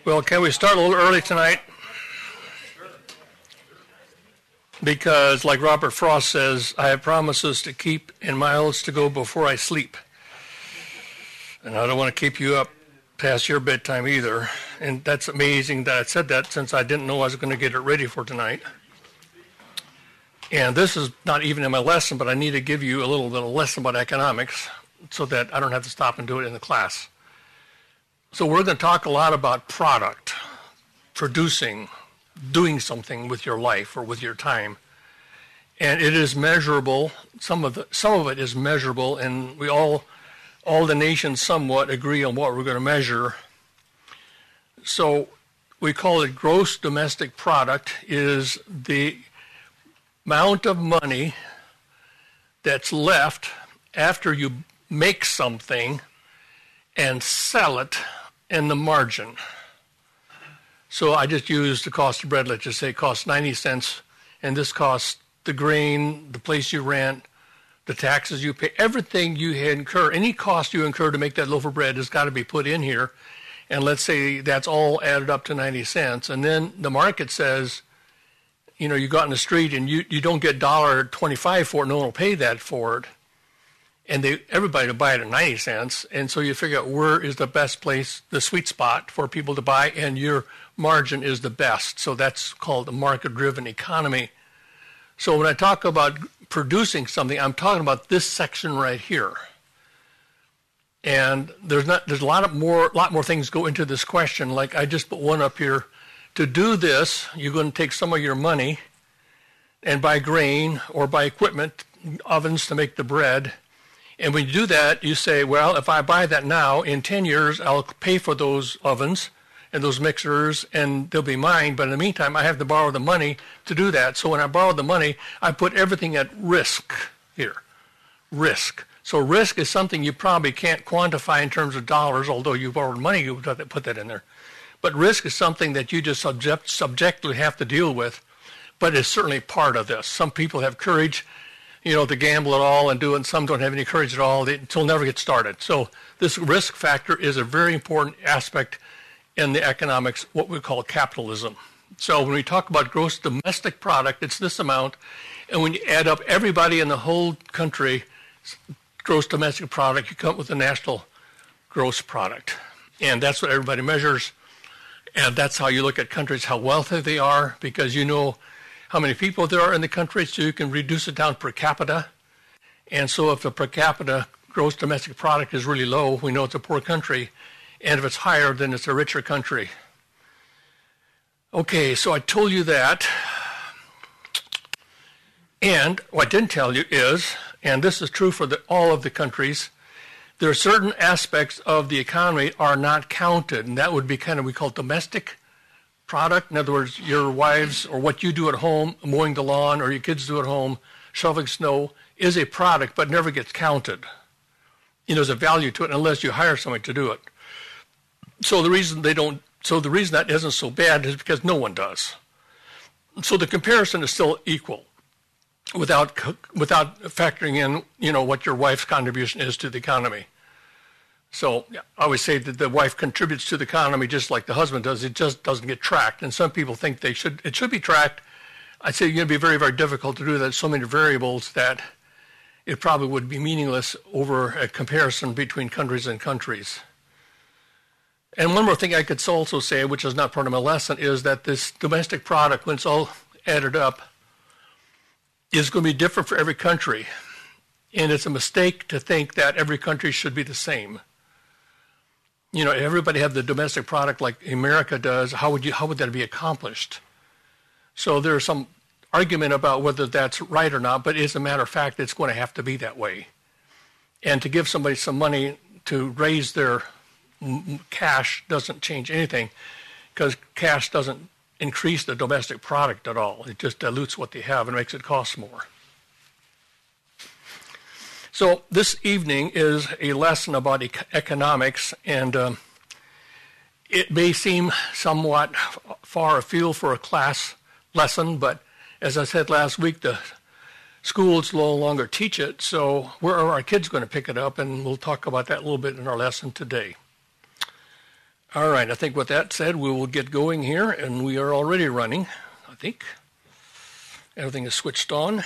Well, can we start a little early tonight? Because, like Robert Frost says, I have promises to keep and miles to go before I sleep. And I don't want to keep you up past your bedtime either. And that's amazing that I said that, since I didn't know I was going to get it ready for tonight. And this is not even in my lesson, but I need to give you a little bit of lesson about economics so that I don't have to stop and do it in the class. So we're going to talk a lot about product, producing, doing something with your life or with your time. And it is measurable. Some of it is measurable, and we all the nations somewhat agree on what we're going to measure. So we call it gross domestic product, is the amount of money that's left after you make something and sell it in the margin. So I just used the cost of bread. Let's just say it costs 90 cents, and this costs the grain, the place you rent, the taxes you pay, everything you incur, any cost you incur to make that loaf of bread has got to be put in here. And let's say that's all added up to 90 cents. And then the market says, you know, you go out in the street and you don't get $1.25 for it, no one will pay that for it. And everybody will buy it at 90 cents. And so you figure out where is the best place, the sweet spot for people to buy, and your margin is the best. So that's called a market-driven economy. So when I talk about producing something, I'm talking about this section right here. And there's a lot more things go into this question. Like I just put one up here. To do this, you're going to take some of your money and buy grain or buy equipment, ovens to make the bread. And when you do that, you say, well, if I buy that now, in 10 years, I'll pay for those ovens and those mixers, and they'll be mine. But in the meantime, I have to borrow the money to do that. So when I borrow the money, I put everything at risk here. Risk. So risk is something you probably can't quantify in terms of dollars, although you borrowed money, you would put that in there. But risk is something that you just subjectively have to deal with, but it's certainly part of this. Some people have courage, you know, to gamble at all and do it, and some don't have any courage at all. They'll never get started. So this risk factor is a very important aspect in the economics, what we call capitalism. So when we talk about gross domestic product, it's this amount, and when you add up everybody in the whole country, gross domestic product, you come up with the national gross product. And that's what everybody measures. And that's how you look at countries, how wealthy they are, because you know how many people there are in the country, so you can reduce it down per capita. And so if the per capita gross domestic product is really low, we know it's a poor country. And if it's higher, then it's a richer country. Okay, so I told you that. And what I didn't tell you is, and this is true for all of the countries, there are certain aspects of the economy are not counted, and that would be kind of, we call it domestic product. In other words, your wives or what you do at home, mowing the lawn, or your kids do at home, shoveling snow, is a product but never gets counted. You know, there's a value to it unless you hire somebody to do it. So the reason that isn't so bad is because no one does. So the comparison is still equal without factoring in, you know, what your wife's contribution is to the economy. So I always say that the wife contributes to the economy just like the husband does. It just doesn't get tracked. And some people think it should be tracked. I'd say it's going to be very, very difficult to do that. So many variables that it probably would be meaningless over a comparison between countries and countries. And one more thing I could also say, which is not part of my lesson, is that this domestic product, when it's all added up, is going to be different for every country. And it's a mistake to think that every country should be the same. You know, everybody have the domestic product like America does. How would that be accomplished? So there's some argument about whether that's right or not, but as a matter of fact, it's going to have to be that way. And to give somebody some money to raise their cash doesn't change anything, because cash doesn't increase the domestic product at all. It just dilutes what they have and makes it cost more. So this evening is a lesson about economics, and it may seem somewhat far afield for a class lesson, but as I said last week, the schools no longer teach it, so where are our kids going to pick it up? And we'll talk about that a little bit in our lesson today. All right, I think with that said, we will get going here, and we are already running, I think. Everything is switched on.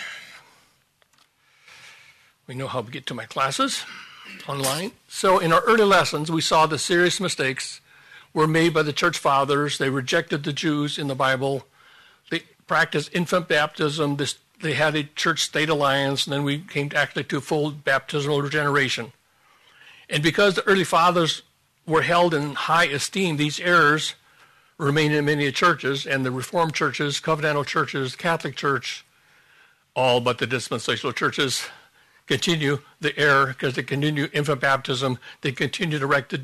We know how to get to my classes online. So in our early lessons, we saw the serious mistakes were made by the church fathers. They rejected the Jews in the Bible. They practiced infant baptism. They had a church-state alliance, and then we came actually to full baptismal regeneration. And because the early fathers were held in high esteem, these errors remain in many churches, and the Reformed churches, Covenantal churches, Catholic Church, all but the dispensational churches continue the error because they continue infant baptism. They continue to reject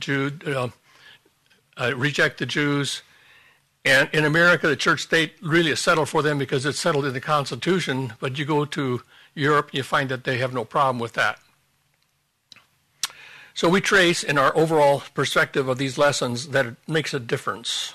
the Jews. And in America, the church state really is settled for them because it's settled in the Constitution. But you go to Europe, you find that they have no problem with that. So we trace in our overall perspective of these lessons that it makes a difference.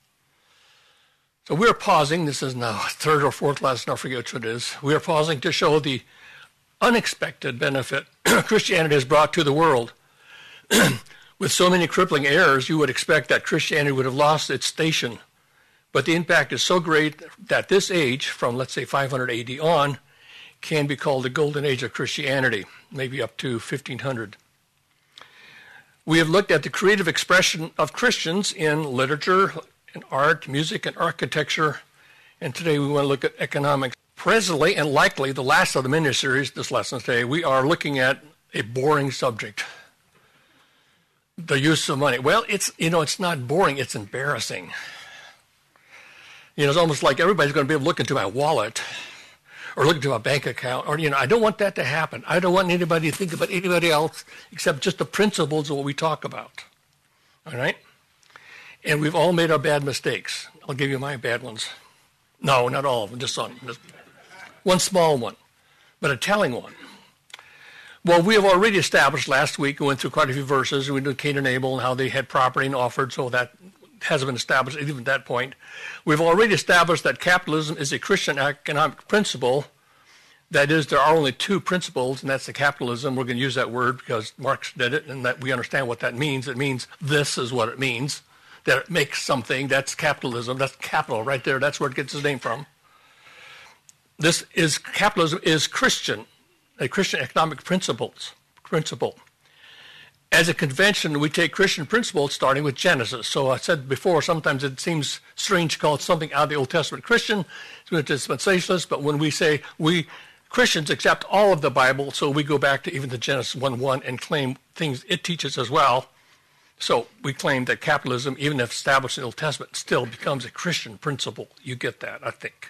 So we're pausing. This is now third or fourth lesson, I forget which it is. We are pausing to show the unexpected benefit Christianity has brought to the world. With so many crippling errors, you would expect that Christianity would have lost its station. But the impact is so great that this age, from let's say 500 AD on, can be called the golden age of Christianity, maybe up to 1500. We have looked at the creative expression of Christians in literature, in art, music, and architecture, and today we want to look at economics. Presently, and likely the last of the mini-series, this lesson today, we are looking at a boring subject, the use of money. Well, it's not boring, it's embarrassing. It's almost like everybody's going to be able to look into my wallet or look into my bank account. Or, I don't want that to happen. I don't want anybody to think about anybody else except just the principles of what we talk about. All right? And we've all made our bad mistakes. I'll give you my bad ones. No, not all of them, just some. Just one small one, but a telling one. Well, we have already established last week, we went through quite a few verses. We did Cain and Abel and how they had property and offered, so that hasn't been established even at that point. We've already established that capitalism is a Christian economic principle. That is, there are only two principles, and that's the capitalism. We're going to use that word because Marx did it, and that we understand what that means. It means this is what it means, that it makes something. That's capitalism. That's capital right there. That's where it gets its name from. Capitalism is Christian, a Christian economic principle. As a convention, we take Christian principles starting with Genesis. So I said before, sometimes it seems strange to call something out of the Old Testament Christian, it's dispensationalist, but when we say we Christians accept all of the Bible, so we go back to even the Genesis 1:1 and claim things it teaches as well. So we claim that capitalism, even if established in the Old Testament, still becomes a Christian principle. You get that, I think.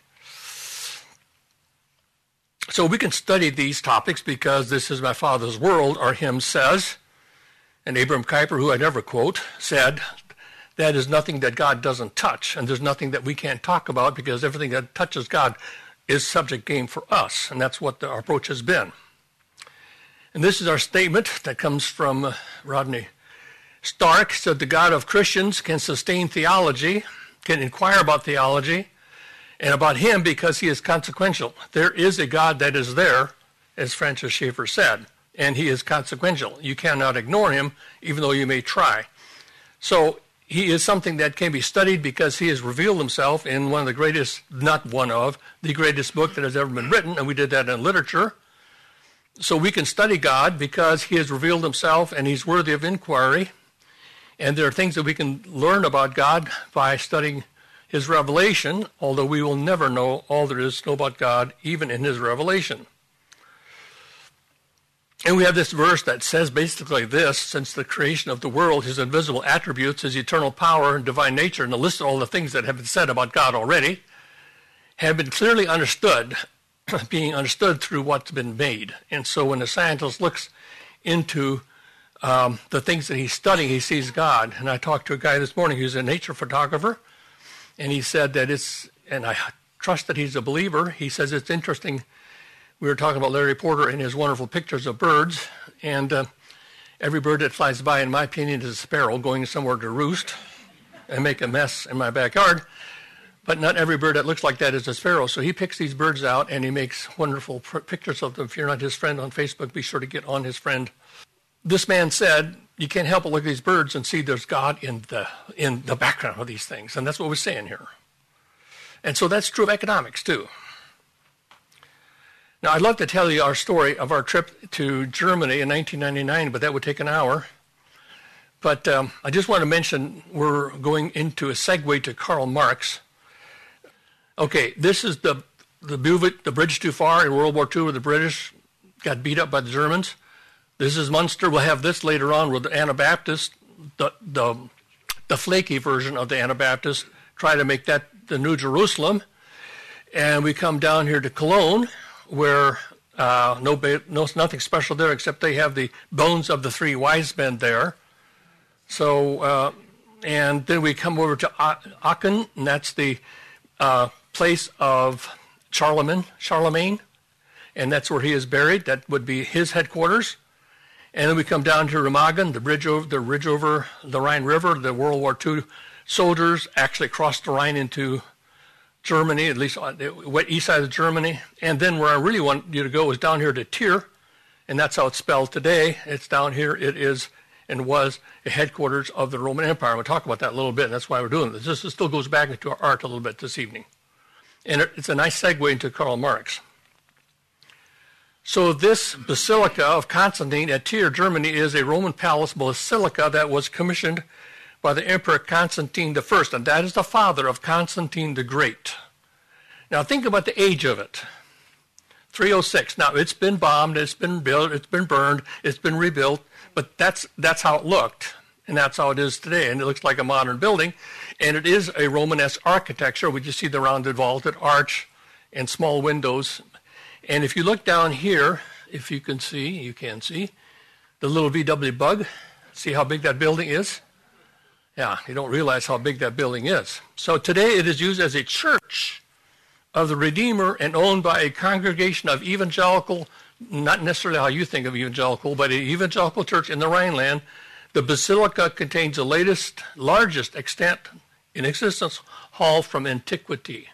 So we can study these topics because this is my Father's world, our hymn says. And Abraham Kuyper, who I never quote, said, that is nothing that God doesn't touch, and there's nothing that we can't talk about because everything that touches God is subject game for us, and that's what our approach has been. And this is our statement that comes from Rodney Stark. Said the God of Christians can sustain theology, can inquire about theology, and about him because he is consequential. There is a God that is there, as Francis Schaeffer said, and he is consequential. You cannot ignore him, even though you may try. So he is something that can be studied because he has revealed himself in one of the greatest, not one of, the greatest book that has ever been written, and we did that in literature. So we can study God because he has revealed himself and he's worthy of inquiry. And there are things that we can learn about God by studying his revelation, although we will never know all there is to know about God, even in his revelation. And we have this verse that says basically this: since the creation of the world, his invisible attributes, his eternal power and divine nature, and the list of all the things that have been said about God already, have been clearly understood, being understood through what's been made. And so when a scientist looks into the things that he's studying, he sees God. And I talked to a guy this morning who's a nature photographer, and he said that and I trust that he's a believer, he says it's interesting. We were talking about Larry Porter and his wonderful pictures of birds, and every bird that flies by, in my opinion, is a sparrow going somewhere to roost and make a mess in my backyard. But not every bird that looks like that is a sparrow. So he picks these birds out, and he makes wonderful pictures of them. If you're not his friend on Facebook, be sure to get on his friend. this man said, you can't help but look at these birds and see there's God in the background of these things. And that's what we're saying here. And so that's true of economics, too. Now, I'd love to tell you our story of our trip to Germany in 1999, but that would take an hour. But I just want to mention we're going into a segue to Karl Marx. Okay, this is the bridge too far in World War II where the British got beat up by the Germans. This is Munster. We'll have this later on with the Anabaptists, the flaky version of the Anabaptists, try to make that the New Jerusalem. And we come down here to Cologne, where nothing special there except they have the bones of the three wise men there. So, and then we come over to Aachen, and that's the place of Charlemagne, and that's where he is buried. That would be his headquarters. And then we come down to Remagen, the bridge over the Rhine River. The World War II soldiers actually crossed the Rhine into Germany, at least on the east side of Germany. And then where I really want you to go is down here to Trier, and that's how it's spelled today. It's down here. It is and was a headquarters of the Roman Empire. We'll talk about that a little bit, and that's why we're doing this. This still goes back into our art a little bit this evening. And it's a nice segue into Karl Marx. So this Basilica of Constantine at Trier, Germany, is a Roman palace basilica that was commissioned by the Emperor Constantine I, and that is the father of Constantine the Great. Now think about the age of it. 306. Now it's been bombed, it's been built, it's been burned, it's been rebuilt, but that's how it looked, and that's how it is today. And it looks like a modern building, and it is a Romanesque architecture. We just see the rounded vaulted arch and small windows. And if you look down here, if you can see the little VW bug. See how big that building is? Yeah, you don't realize how big that building is. So today it is used as a church of the Redeemer and owned by a congregation of evangelical, not necessarily how you think of evangelical, but an evangelical church in the Rhineland. The basilica contains the largest extant in existence hall from antiquity.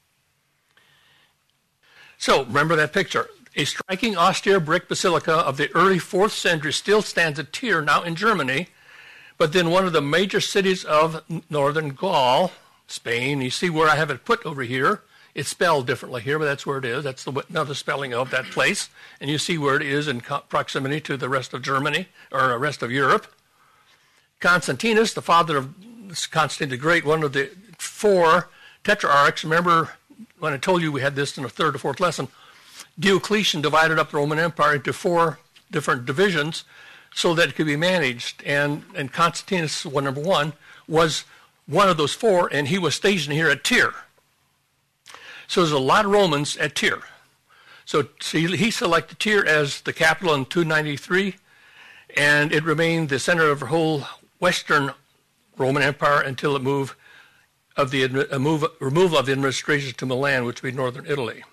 So remember that picture. A striking austere brick basilica of the early 4th century still stands at Trier, now in Germany, but then one of the major cities of northern Gaul, Spain. You see where I have it put over here. It's spelled differently here, but that's where it is. That's another spelling of that place. And you see where it is in proximity to the rest of Germany, or the rest of Europe. Constantinus, the father of Constantine the Great, one of the 4 tetrarchs. Remember when I told you we had this in the 3rd or 4th lesson, Diocletian divided up the Roman Empire into 4 different divisions so that it could be managed. And Constantinus, number 1, was one of those 4, and he was stationed here at Trier. So there's a lot of Romans at Trier. So he selected Trier as the capital in 293, and it remained the center of the whole Western Roman Empire until it removal of the administration to Milan, which would be northern Italy.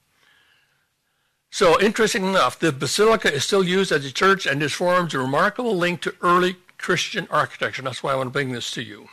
So interesting enough, the basilica is still used as a church, and this forms a remarkable link to early Christian architecture. That's why I want to bring this to you.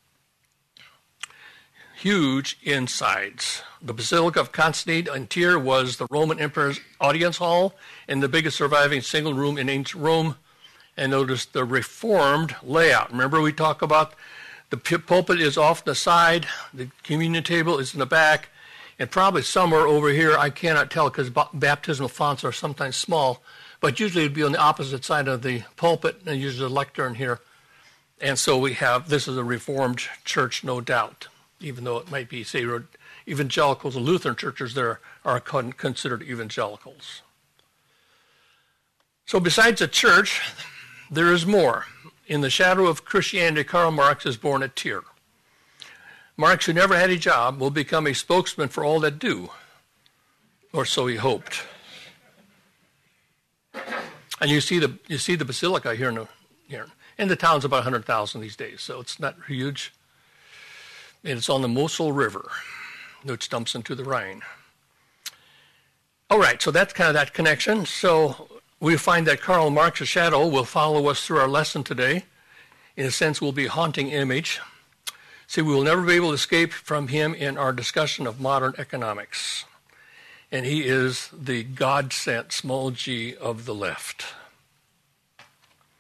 Huge insides. The Basilica of Constantine in Trier was the Roman Emperor's audience hall and the biggest surviving single room in ancient Rome. And notice the reformed layout. Remember we talk about the pulpit is off the side, the communion table is in the back, and probably somewhere over here, I cannot tell because baptismal fonts are sometimes small, but usually it would be on the opposite side of the pulpit, and usually a lectern here. And so we have, this is a Reformed church, no doubt, even though it might be, say, evangelicals and Lutheran churches there are considered evangelicals. So besides a church, there is more. In the shadow of Christianity, Karl Marx is born at Trier. Marx, who never had a job, will become a spokesman for all that do, or so he hoped. And you see the basilica here, and the town's about 100,000 these days, so it's not huge. And it's on the Mosel River, which dumps into the Rhine. All right, so that's kind of that connection. So we find that Karl Marx's shadow will follow us through our lesson today. In a sense, will be a haunting image. See, we will never be able to escape from him in our discussion of modern economics. And he is the God-sent small g of the left.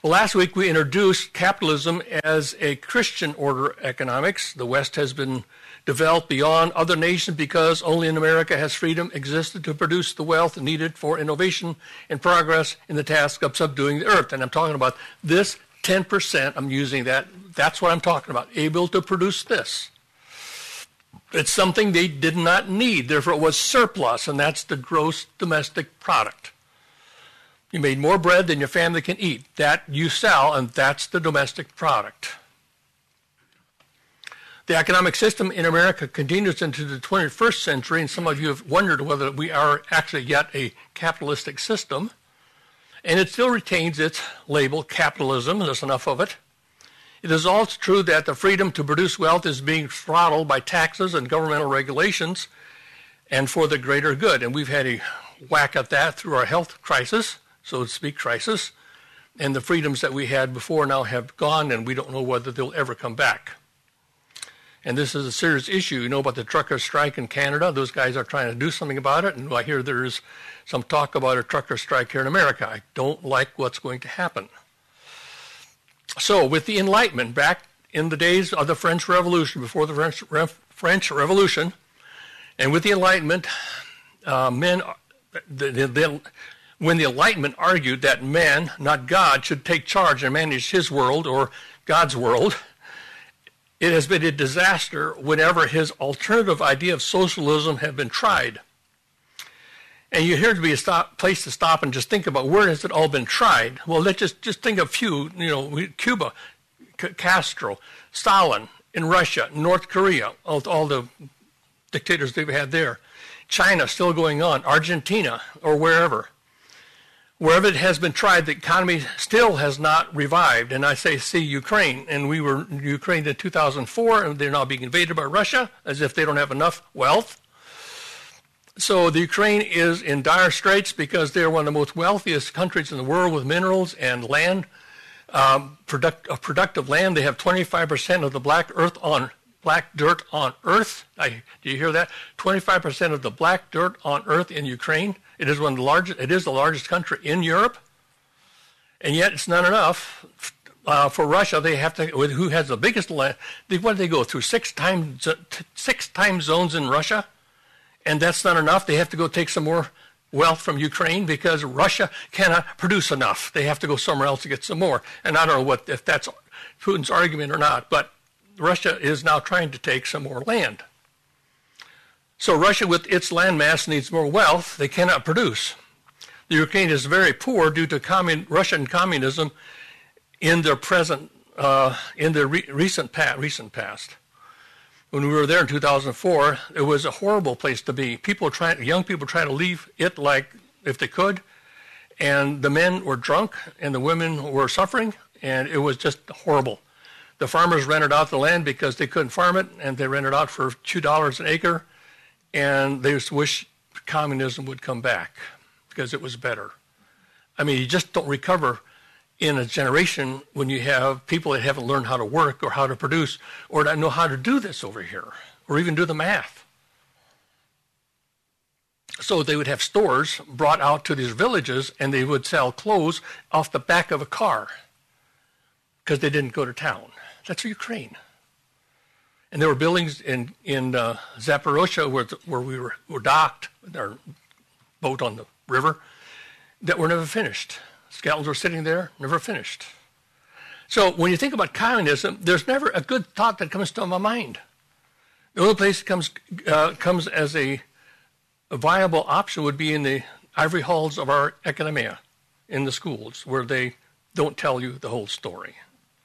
Well, last week we introduced capitalism as a Christian order economics. The West has been developed beyond other nations because only in America has freedom existed to produce the wealth needed for innovation and progress in the task of subduing the earth. And I'm talking about this 10%, I'm using that. That's what I'm talking about, able to produce this. It's something they did not need, therefore it was surplus, and that's the gross domestic product. You made more bread than your family can eat. That you sell, and that's the domestic product. The economic system in America continues into the 21st century, and some of you have wondered whether we are actually yet a capitalistic system. And it still retains its label, capitalism. There's enough of it. It is also true that the freedom to produce wealth is being throttled by taxes and governmental regulations and for the greater good. And we've had a whack at that through our health crisis, so to speak, crisis. And the freedoms that we had before now have gone, and we don't know whether they'll ever come back. And this is a serious issue. You know about the trucker strike in Canada. Those guys are trying to do something about it. And I hear there is some talk about a trucker strike here in America. I don't like what's going to happen. So with the Enlightenment, back in the days of the French Revolution, before the French Revolution, and with the Enlightenment, when the Enlightenment argued that man, not God, should take charge and manage his world or God's world, it has been a disaster whenever his alternative idea of socialism had been tried. And you hear to be a place to stop and just think about where has it all been tried. Well, let's just think of a few, Cuba, Castro, Stalin, in Russia, North Korea, all the dictators they've had there. China still going on, Argentina, or wherever. Wherever it has been tried, the economy still has not revived. And I see Ukraine, and we were in Ukraine in 2004, and they're now being invaded by Russia as if they don't have enough wealth. So the Ukraine is in dire straits because they're one of the most wealthiest countries in the world with minerals and land, productive land. They have 25% of the black dirt on Earth. Do you hear that? 25% of the black dirt on Earth in Ukraine. It is one of the largest. It is the largest country in Europe, and yet it's not enough for Russia. They have to. Who has the biggest land? What do they go through? Six time zones in Russia. And that's not enough. They have to go take some more wealth from Ukraine because Russia cannot produce enough. They have to go somewhere else to get some more. And I don't know if that's Putin's argument or not, but Russia is now trying to take some more land. So Russia, with its landmass, needs more wealth. They cannot produce. The Ukraine is very poor due to Russian communism in their recent past. When we were there in 2004, it was a horrible place to be. Young people trying to leave it like if they could, and the men were drunk and the women were suffering, and it was just horrible. The farmers rented out the land because they couldn't farm it, and they rented out for $2 an acre, and they just wish communism would come back because it was better. I mean, you just don't recover in a generation when you have people that haven't learned how to work or how to produce or not know how to do this over here or even do the math. So they would have stores brought out to these villages and they would sell clothes off the back of a car because they didn't go to town. That's Ukraine. And there were buildings in Zaporozhye where we were docked, our boat on the river, that were never finished. Skeletons were sitting there, never finished. So when you think about communism, there's never a good thought that comes to my mind. The only place it comes as a viable option would be in the ivory halls of our academia, in the schools, where they don't tell you the whole story.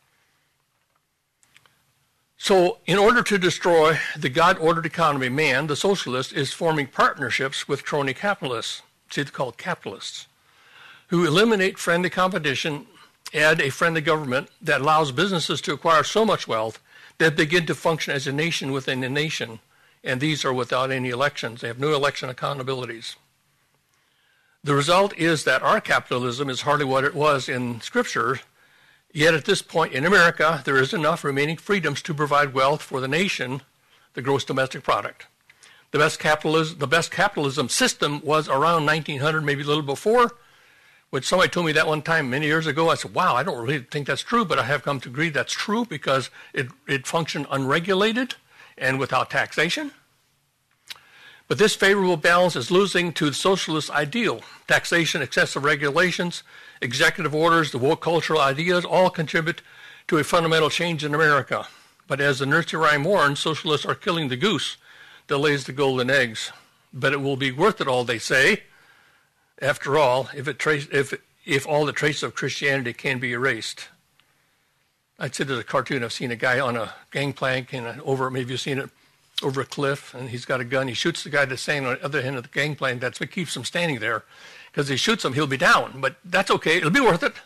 So in order to destroy the God-ordered economy, man, the socialist, is forming partnerships with crony capitalists. See, they're called capitalists, who eliminate friendly competition, add a friendly government that allows businesses to acquire so much wealth that they begin to function as a nation within a nation, and these are without any elections. They have no election accountabilities. The result is that our capitalism is hardly what it was in Scripture, yet at this point in America, there is enough remaining freedoms to provide wealth for the nation, the gross domestic product. The best capitalism system was around 1900, maybe a little before, which somebody told me that one time many years ago. I said, wow, I don't really think that's true, but I have come to agree that's true because it functioned unregulated and without taxation. But this favorable balance is losing to the socialist ideal. Taxation, excessive regulations, executive orders, the woke cultural ideas all contribute to a fundamental change in America. But as the nursery rhyme warns, socialists are killing the goose that lays the golden eggs. But it will be worth it all, they say, after all, if all the traces of Christianity can be erased. I'd say there's a cartoon. I've seen a guy on a gangplank and maybe you've seen it, over a cliff, and he's got a gun. He shoots the guy that's standing on the other end of the gangplank. That's what keeps him standing there, because he shoots him, he'll be down. But that's okay. It'll be worth it.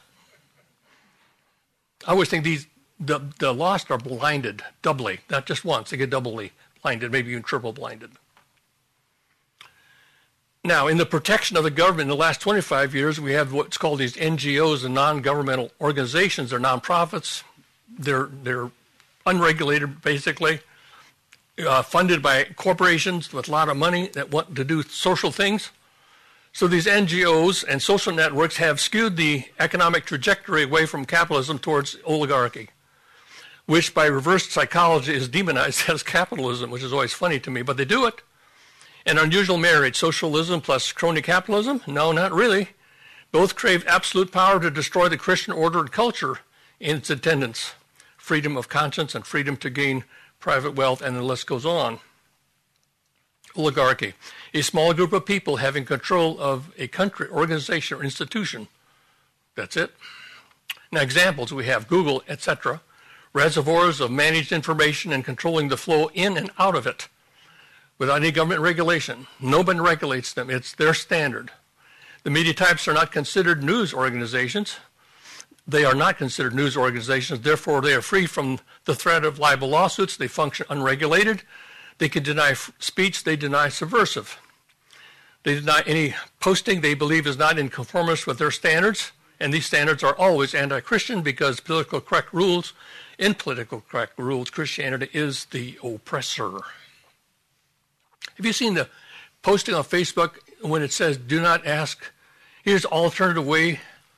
I always think the lost are blinded doubly, not just once. They get doubly blinded, maybe even triple blinded. Now, in the protection of the government in the last 25 years, we have what's called these NGOs and non-governmental organizations. They're nonprofits. They're unregulated, basically. Funded by corporations with a lot of money that want to do social things. So these NGOs and social networks have skewed the economic trajectory away from capitalism towards oligarchy, which by reverse psychology is demonized as capitalism, which is always funny to me, but they do it. An unusual marriage, socialism plus crony capitalism? No, not really. Both crave absolute power to destroy the Christian order and culture in its attendants, freedom of conscience and freedom to gain private wealth, and the list goes on. Oligarchy, a small group of people having control of a country, organization, or institution. That's it. Now, examples we have Google, etc., reservoirs of managed information and controlling the flow in and out of it without any government regulation. Nobody regulates them. It's their standard. The media types are not considered news organizations. They are not considered news organizations. Therefore, they are free from the threat of libel lawsuits. They function unregulated. They can deny speech. They deny subversive. They deny any posting they believe is not in conformance with their standards. And these standards are always anti-Christian because in political correct rules, Christianity is the oppressor. Have you seen the posting on Facebook when it says, do not ask, here's an alternative way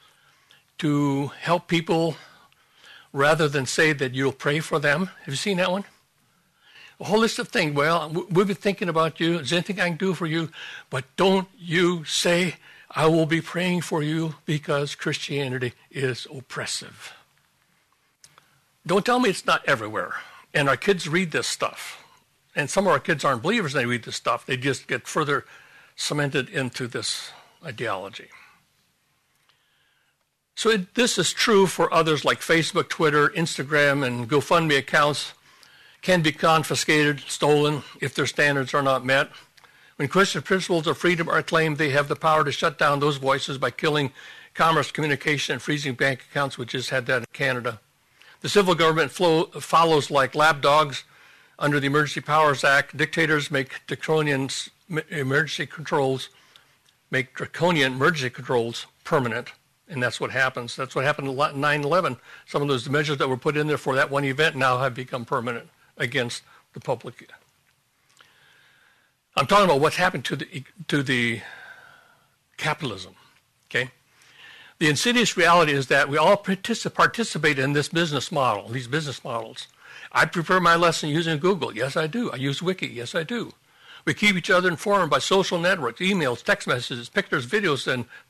to help people rather than say that you'll pray for them? Have you seen that one? A whole list of things. Well, we've been thinking about you. Is there anything I can do for you? But don't you say, I will be praying for you because Christianity is oppressive. Don't tell me it's not everywhere. And our kids read this stuff. And some of our kids aren't believers and they read this stuff. They just get further cemented into this ideology. So this is true for others like Facebook, Twitter, Instagram, and GoFundMe accounts can be confiscated, stolen, if their standards are not met. When Christian principles of freedom are claimed, they have the power to shut down those voices by killing commerce, communication, and freezing bank accounts, which has had that in Canada. The civil government follows like lapdogs under the Emergency Powers Act. Dictators make draconian emergency controls permanent. And that's what happens. That's what happened at 9/11. Some of those measures that were put in there for that one event now have become permanent against the public. I'm talking about what's happened to the capitalism. Okay, the insidious reality is that we all participate in this business model. These business models. I prepare my lesson using Google. Yes, I do. I use Wiki. Yes, I do. We keep each other informed by social networks, emails, text messages, pictures, brand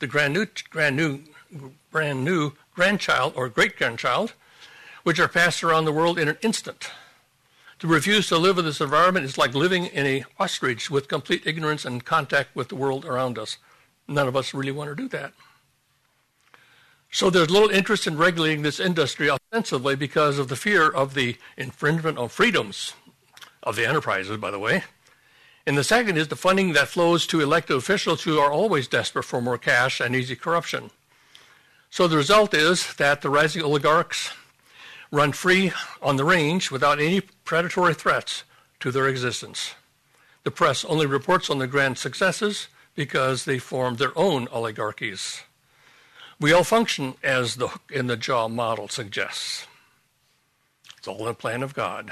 new grandchild or great-grandchild, which are passed around the world in an instant. To refuse to live in this environment is like living in an ostrich with complete ignorance and contact with the world around us. None of us really want to do that. So there's little interest in regulating this industry ostensibly because of the fear of the infringement of freedoms of the enterprises, by the way. And the second is the funding that flows to elected officials who are always desperate for more cash and easy corruption. So the result is that the rising oligarchs run free on the range without any predatory threats to their existence. The press only reports on the grand successes because they form their own oligarchies. We all function as the hook in the jaw model suggests. It's all in the plan of God.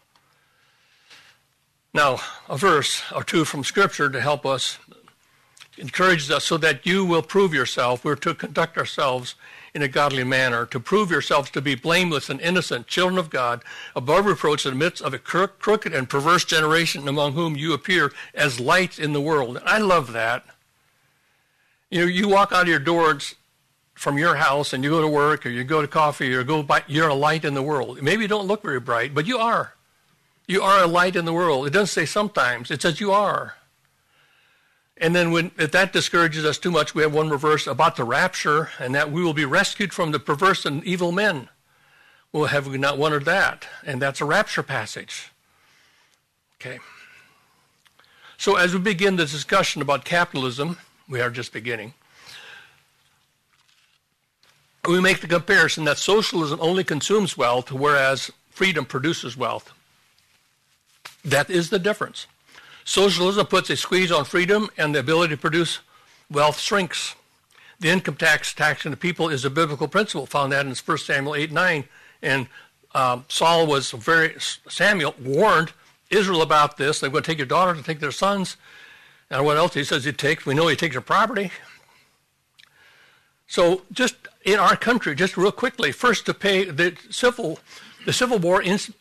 Now, a verse or two from Scripture to help us encourages us so that you will prove yourself. We're to conduct ourselves in a godly manner, to prove yourselves to be blameless and innocent, children of God, above reproach in the midst of a crooked and perverse generation among whom you appear as lights in the world. And I love that. You know, you walk out of your doors from your house and you go to work or you go to coffee or you're a light in the world. Maybe you don't look very bright, but you are. You are a light in the world. It doesn't say sometimes. It says you are. And then if that discourages us too much, we have one more verse about the rapture, and that we will be rescued from the perverse and evil men. Well, have we not wondered that? And that's a rapture passage. Okay. So as we begin the discussion about capitalism, we are just beginning, we make the comparison that socialism only consumes wealth, whereas freedom produces wealth. That is the difference. Socialism puts a squeeze on freedom, and the ability to produce wealth shrinks. The income taxing the people is a biblical principle. Found that in 1 Samuel 8:9. And Samuel warned Israel about this. They're going to take your daughters and take their sons. And what else he says he takes? We know he takes their property. So just in our country, just real quickly, first to pay the Civil War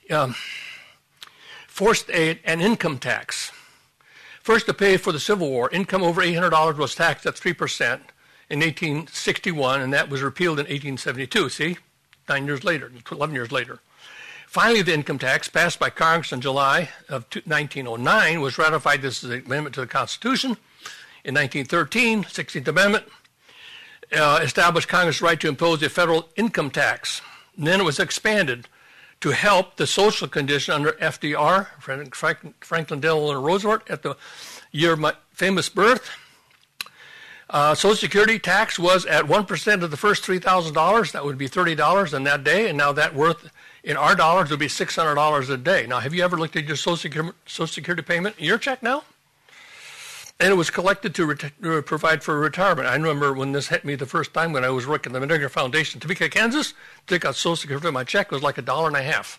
forced an income tax. First to pay for the Civil War, income over $800 was taxed at 3% in 1861, and that was repealed in 1872. See, 11 years later. Finally, the income tax, passed by Congress in July of 1909, was ratified. This is an amendment to the Constitution. In 1913, 16th Amendment, established Congress' right to impose a federal income tax. And then it was expanded to help the social condition under FDR, Franklin Delano Roosevelt, at the year of my famous birth. Social Security tax was at 1% of the first $3,000. That would be $30 in that day, and now that worth in our dollars would be $600 a day. Now, have you ever looked at your Social Security payment in your check now? And it was collected to provide for retirement. I remember when this hit me the first time when I was working at the Medigger Foundation, Topeka, Kansas, to take out Social Security, my check was like $1.50.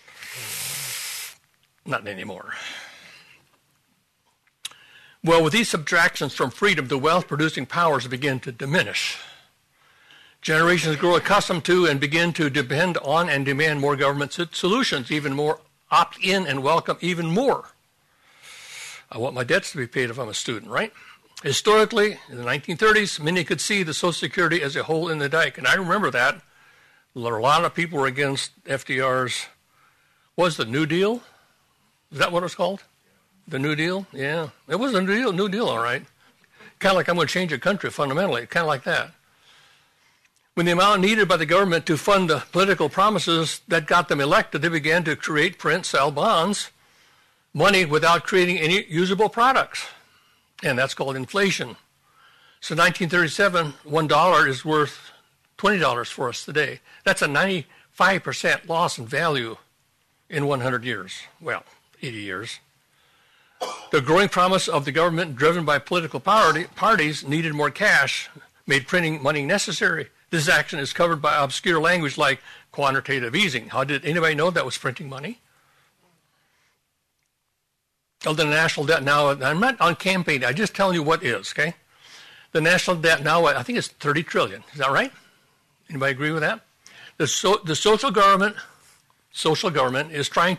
Not anymore. Well, with these subtractions from freedom, the wealth-producing powers begin to diminish. Generations grow accustomed to and begin to depend on and demand more government solutions, even more opt-in and welcome even more. I want my debts to be paid if I'm a student, right? Historically, in the 1930s, many could see the Social Security as a hole in the dike. And I remember that. A lot of people were against FDR's, was the New Deal? Is that what it was called? The New Deal? Yeah. It was a New Deal, all right. Kind of like I'm going to change the country fundamentally, kind of like that. When the amount needed by the government to fund the political promises that got them elected, they began to create, print, sell bonds, money without creating any usable products. And that's called inflation. So 1937, $1 is worth $20 for us today. That's a 95% loss in value in 100 years. Well, 80 years. The growing promise of the government, driven by political parties, needed more cash, made printing money necessary. This action is covered by obscure language like quantitative easing. How did anybody know that was printing money? Oh, the national debt now, I'm not on campaign, I'm just telling you what is, okay? The national debt now, I think it's 30 trillion. Is that right? Anybody agree with that? The social government is trying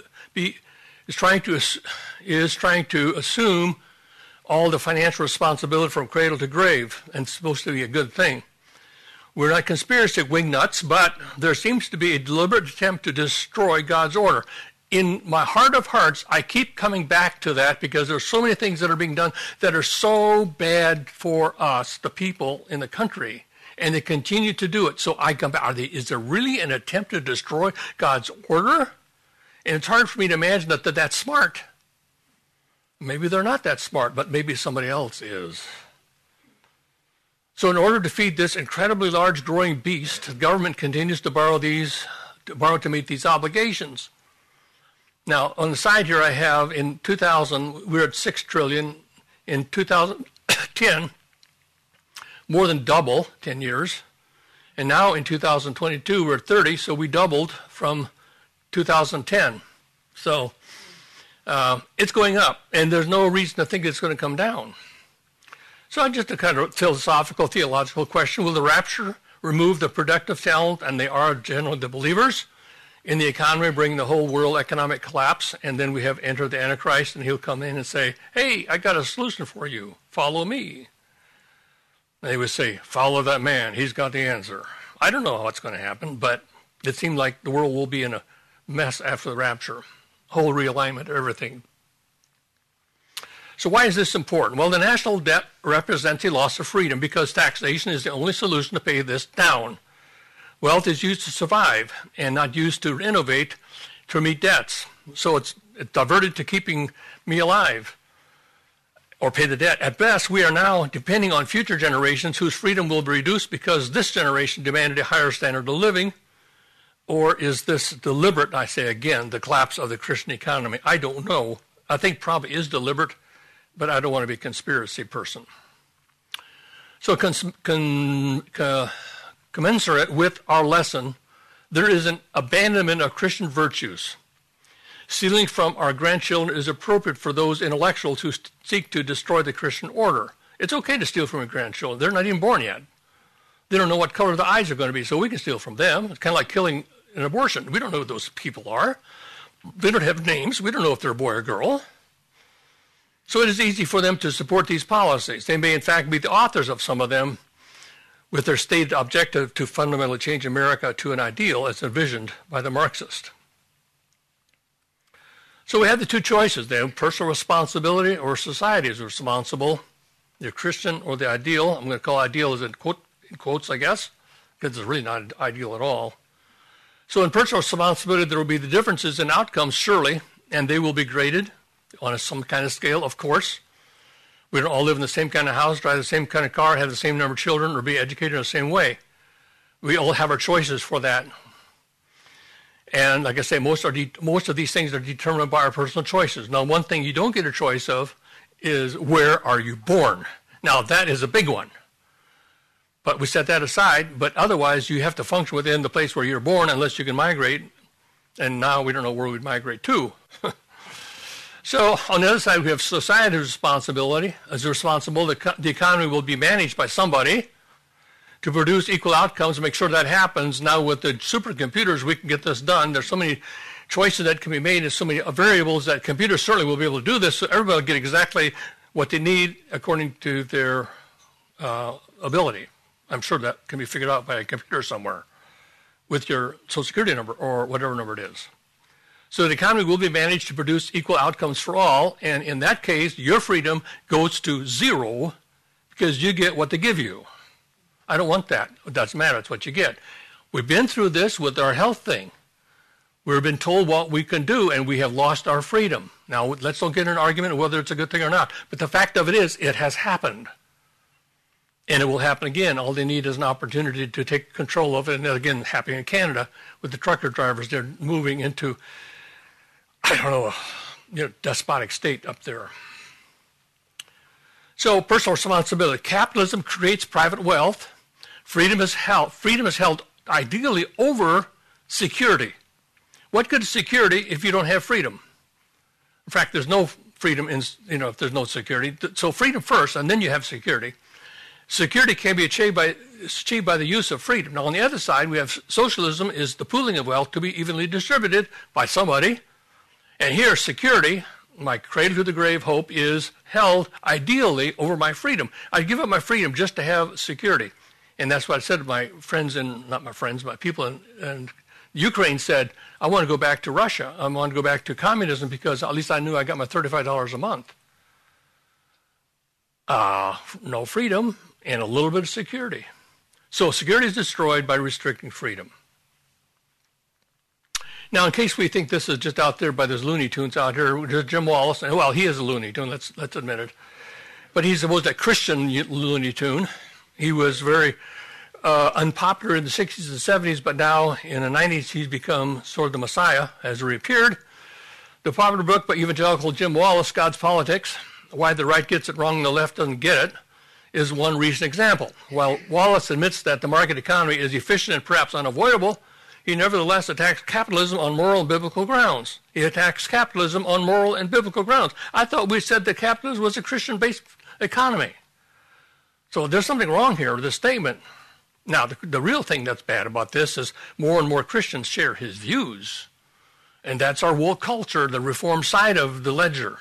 to assume all the financial responsibility from cradle to grave, and it's supposed to be a good thing. We're not conspiracy wingnuts, but there seems to be a deliberate attempt to destroy God's order. In my heart of hearts, I keep coming back to that because there's so many things that are being done that are so bad for us, the people in the country, and they continue to do it. So I come back, is there really an attempt to destroy God's order? And it's hard for me to imagine that that's smart. Maybe they're not that smart, but maybe somebody else is. So in order to feed this incredibly large growing beast, the government continues to borrow to meet these obligations. Now, on the side here I have, in 2000, we were at $6 trillion. In 2010, more than double, 10 years. And now in 2022, we're at 30, so we doubled from 2010. So it's going up, and there's no reason to think it's going to come down. So just a kind of philosophical, theological question, will the rapture remove the productive talent, and they are generally the believers, in the economy, bring the whole world economic collapse, and then we have entered the Antichrist, and he'll come in and say, hey, I got a solution for you. Follow me. And they would say, follow that man. He's got the answer. I don't know what's going to happen, but it seems like the world will be in a mess after the rapture. Whole realignment of everything. So why is this important? Well, the national debt represents a loss of freedom because taxation is the only solution to pay this down. Wealth is used to survive and not used to innovate to meet debts. So it's diverted to keeping me alive or pay the debt. At best, we are now depending on future generations whose freedom will be reduced because this generation demanded a higher standard of living. Or is this deliberate, I say again, the collapse of the Christian economy? I don't know. I think probably is deliberate, but I don't want to be a conspiracy person. So commensurate with our lesson, there is an abandonment of Christian virtues. Stealing from our grandchildren is appropriate for those intellectuals who seek to destroy the Christian order. It's okay to steal from your grandchildren. They're not even born yet. They don't know what color the eyes are going to be, so we can steal from them. It's kind of like killing an abortion. We don't know who those people are. They don't have names. We don't know if they're a boy or girl. So it is easy for them to support these policies. They may, in fact, be the authors of some of them with their stated objective to fundamentally change America to an ideal as envisioned by the Marxist. So we have the two choices then, personal responsibility or society is responsible, the Christian or the ideal. I'm going to call ideal as in quotes, I guess, because it's really not ideal at all. So in personal responsibility, there will be the differences in outcomes, surely, and they will be graded on some kind of scale, of course. We don't all live in the same kind of house, drive the same kind of car, have the same number of children, or be educated in the same way. We all have our choices for that. And like I say, most of these things are determined by our personal choices. Now, one thing you don't get a choice of is where are you born? Now, that is a big one. But we set that aside. But otherwise, you have to function within the place where you're born unless you can migrate. And now we don't know where we'd migrate to. So on the other side, we have society's responsibility. As responsible, the economy will be managed by somebody to produce equal outcomes and make sure that happens. Now with the supercomputers, we can get this done. There's so many choices that can be made and so many variables that computers certainly will be able to do this. So everybody will get exactly what they need according to their ability. I'm sure that can be figured out by a computer somewhere with your Social Security number or whatever number it is. So the economy will be managed to produce equal outcomes for all, and in that case, your freedom goes to zero because you get what they give you. I don't want that. It doesn't matter. It's what you get. We've been through this with our health thing. We've been told what we can do, and we have lost our freedom. Now, let's don't get in an argument of whether it's a good thing or not, but the fact of it is, it has happened. And it will happen again. All they need is an opportunity to take control of it. And again, happening in Canada with the trucker drivers, they're moving into, I don't know, despotic state up there. So personal responsibility. Capitalism creates private wealth. Freedom is held ideally over security. What good is security if you don't have freedom? In fact, there's no freedom if there's no security. So freedom first, and then you have security. Security can be achieved by the use of freedom. Now, on the other side, we have socialism is the pooling of wealth to be evenly distributed by somebody. And here, security, my cradle to the grave hope, is held ideally over my freedom. I give up my freedom just to have security. And that's what I said to my friends, my people in Ukraine said, I want to go back to Russia. I want to go back to communism because at least I knew I got my $35 a month. No freedom and a little bit of security. So security is destroyed by restricting freedom. Now, in case we think this is just out there by those Looney Tunes out here, there's Jim Wallace. Well, he is a Looney Tune, let's admit it. But he's supposed a Christian Looney Tune. He was very unpopular in the 60s and 70s, but now in the 90s he's become sort of the Messiah, has reappeared. The popular book by evangelical Jim Wallace, God's Politics, Why the Right Gets It Wrong and the Left Doesn't Get It, is one recent example. While Wallace admits that the market economy is efficient and perhaps unavoidable, he nevertheless attacks capitalism on moral and biblical grounds. He attacks capitalism on moral and biblical grounds. I thought we said that capitalism was a Christian-based economy. So there's something wrong here with this statement. Now, the real thing that's bad about this is more and more Christians share his views. And that's our woke culture, the reformed side of the ledger.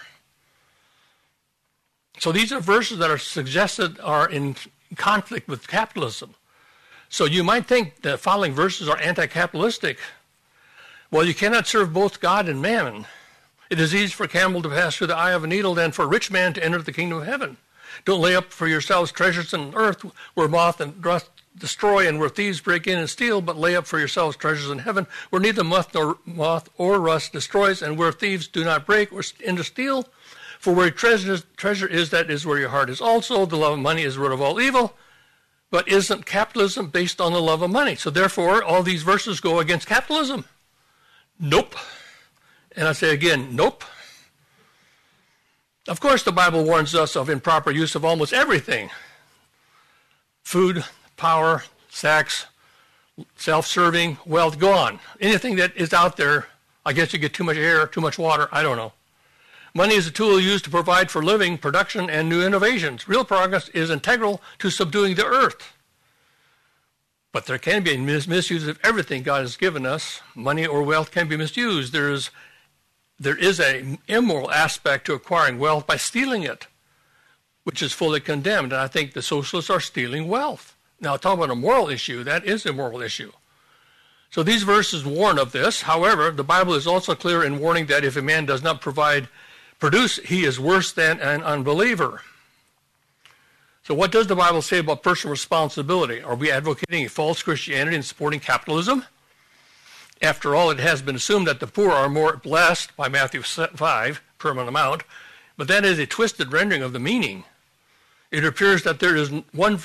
So these are verses that are suggested are in conflict with capitalism. So you might think the following verses are anti-capitalistic. Well, you cannot serve both God and mammon. It is easy for a camel to pass through the eye of a needle than for a rich man to enter the kingdom of heaven. Don't lay up for yourselves treasures on earth where moth and rust destroy and where thieves break in and steal, but lay up for yourselves treasures in heaven where neither moth or rust destroys and where thieves do not break or in to steal. For where treasure is, that is where your heart is also. The love of money is the root of all evil. But isn't capitalism based on the love of money? So therefore, all these verses go against capitalism. Nope. And I say again, nope. Of course, the Bible warns us of improper use of almost everything. Food, power, sex, self-serving, wealth, go on. Anything that is out there, I guess you get too much air, too much water, I don't know. Money is a tool used to provide for living, production, and new innovations. Real progress is integral to subduing the earth. But there can be misuse of everything God has given us. Money or wealth can be misused. There is an immoral aspect to acquiring wealth by stealing it, which is fully condemned. And I think the socialists are stealing wealth. Now, talk about a moral issue. That is a moral issue. So these verses warn of this. However, the Bible is also clear in warning that if a man does not produce, he is worse than an unbeliever. So what does the Bible say about personal responsibility? Are we advocating a false Christianity and supporting capitalism? After all, it has been assumed that the poor are more blessed by Matthew 5, permanent amount, but that is a twisted rendering of the meaning. It appears that there is one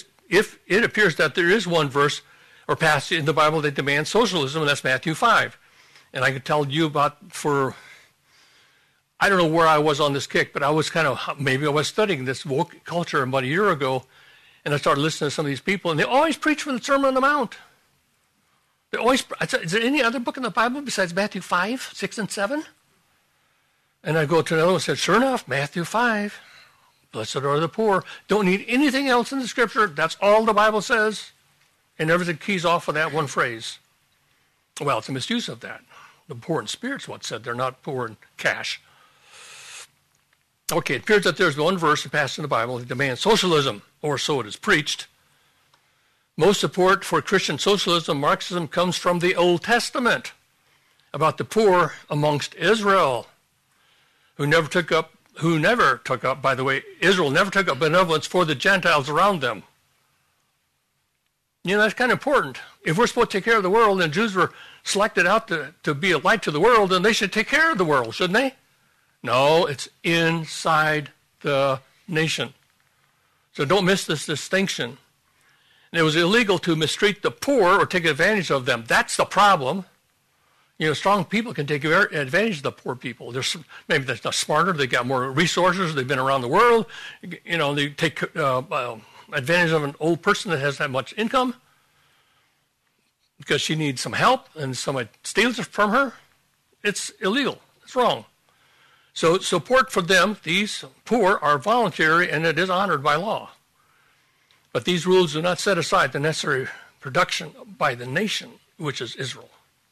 verse or passage in the Bible that demands socialism, and that's Matthew 5. And I could tell you about I don't know where I was on this kick, but I was maybe I was studying this woke culture about a year ago, and I started listening to some of these people, and they always preach from the Sermon on the Mount. Is there any other book in the Bible besides Matthew 5, 6, and 7? And I go to another one and say, sure enough, Matthew 5, blessed are the poor. Don't need anything else in the Scripture. That's all the Bible says. And everything keys off of that one phrase. Well, it's a misuse of that. The poor in spirit's what said. They're not poor in cash. Okay, it appears that there's one verse passed in the Bible that demands socialism, or so it is preached. Most support for Christian socialism, Marxism, comes from the Old Testament about the poor amongst Israel, who never took up, by the way, Israel never took up benevolence for the Gentiles around them. You know, that's kind of important. If we're supposed to take care of the world and Jews were selected out to be a light to the world, then they should take care of the world, shouldn't they? No, it's inside the nation. So don't miss this distinction. And it was illegal to mistreat the poor or take advantage of them. That's the problem. You know, strong people can take advantage of the poor people. Maybe they're not smarter. They got more resources. They've been around the world. You know, they take advantage of an old person that has that much income because she needs some help and somebody steals it from her. It's illegal. It's wrong. So support for them, these poor, are voluntary and it is honored by law. But these rules do not set aside the necessary production by the nation, which is Israel.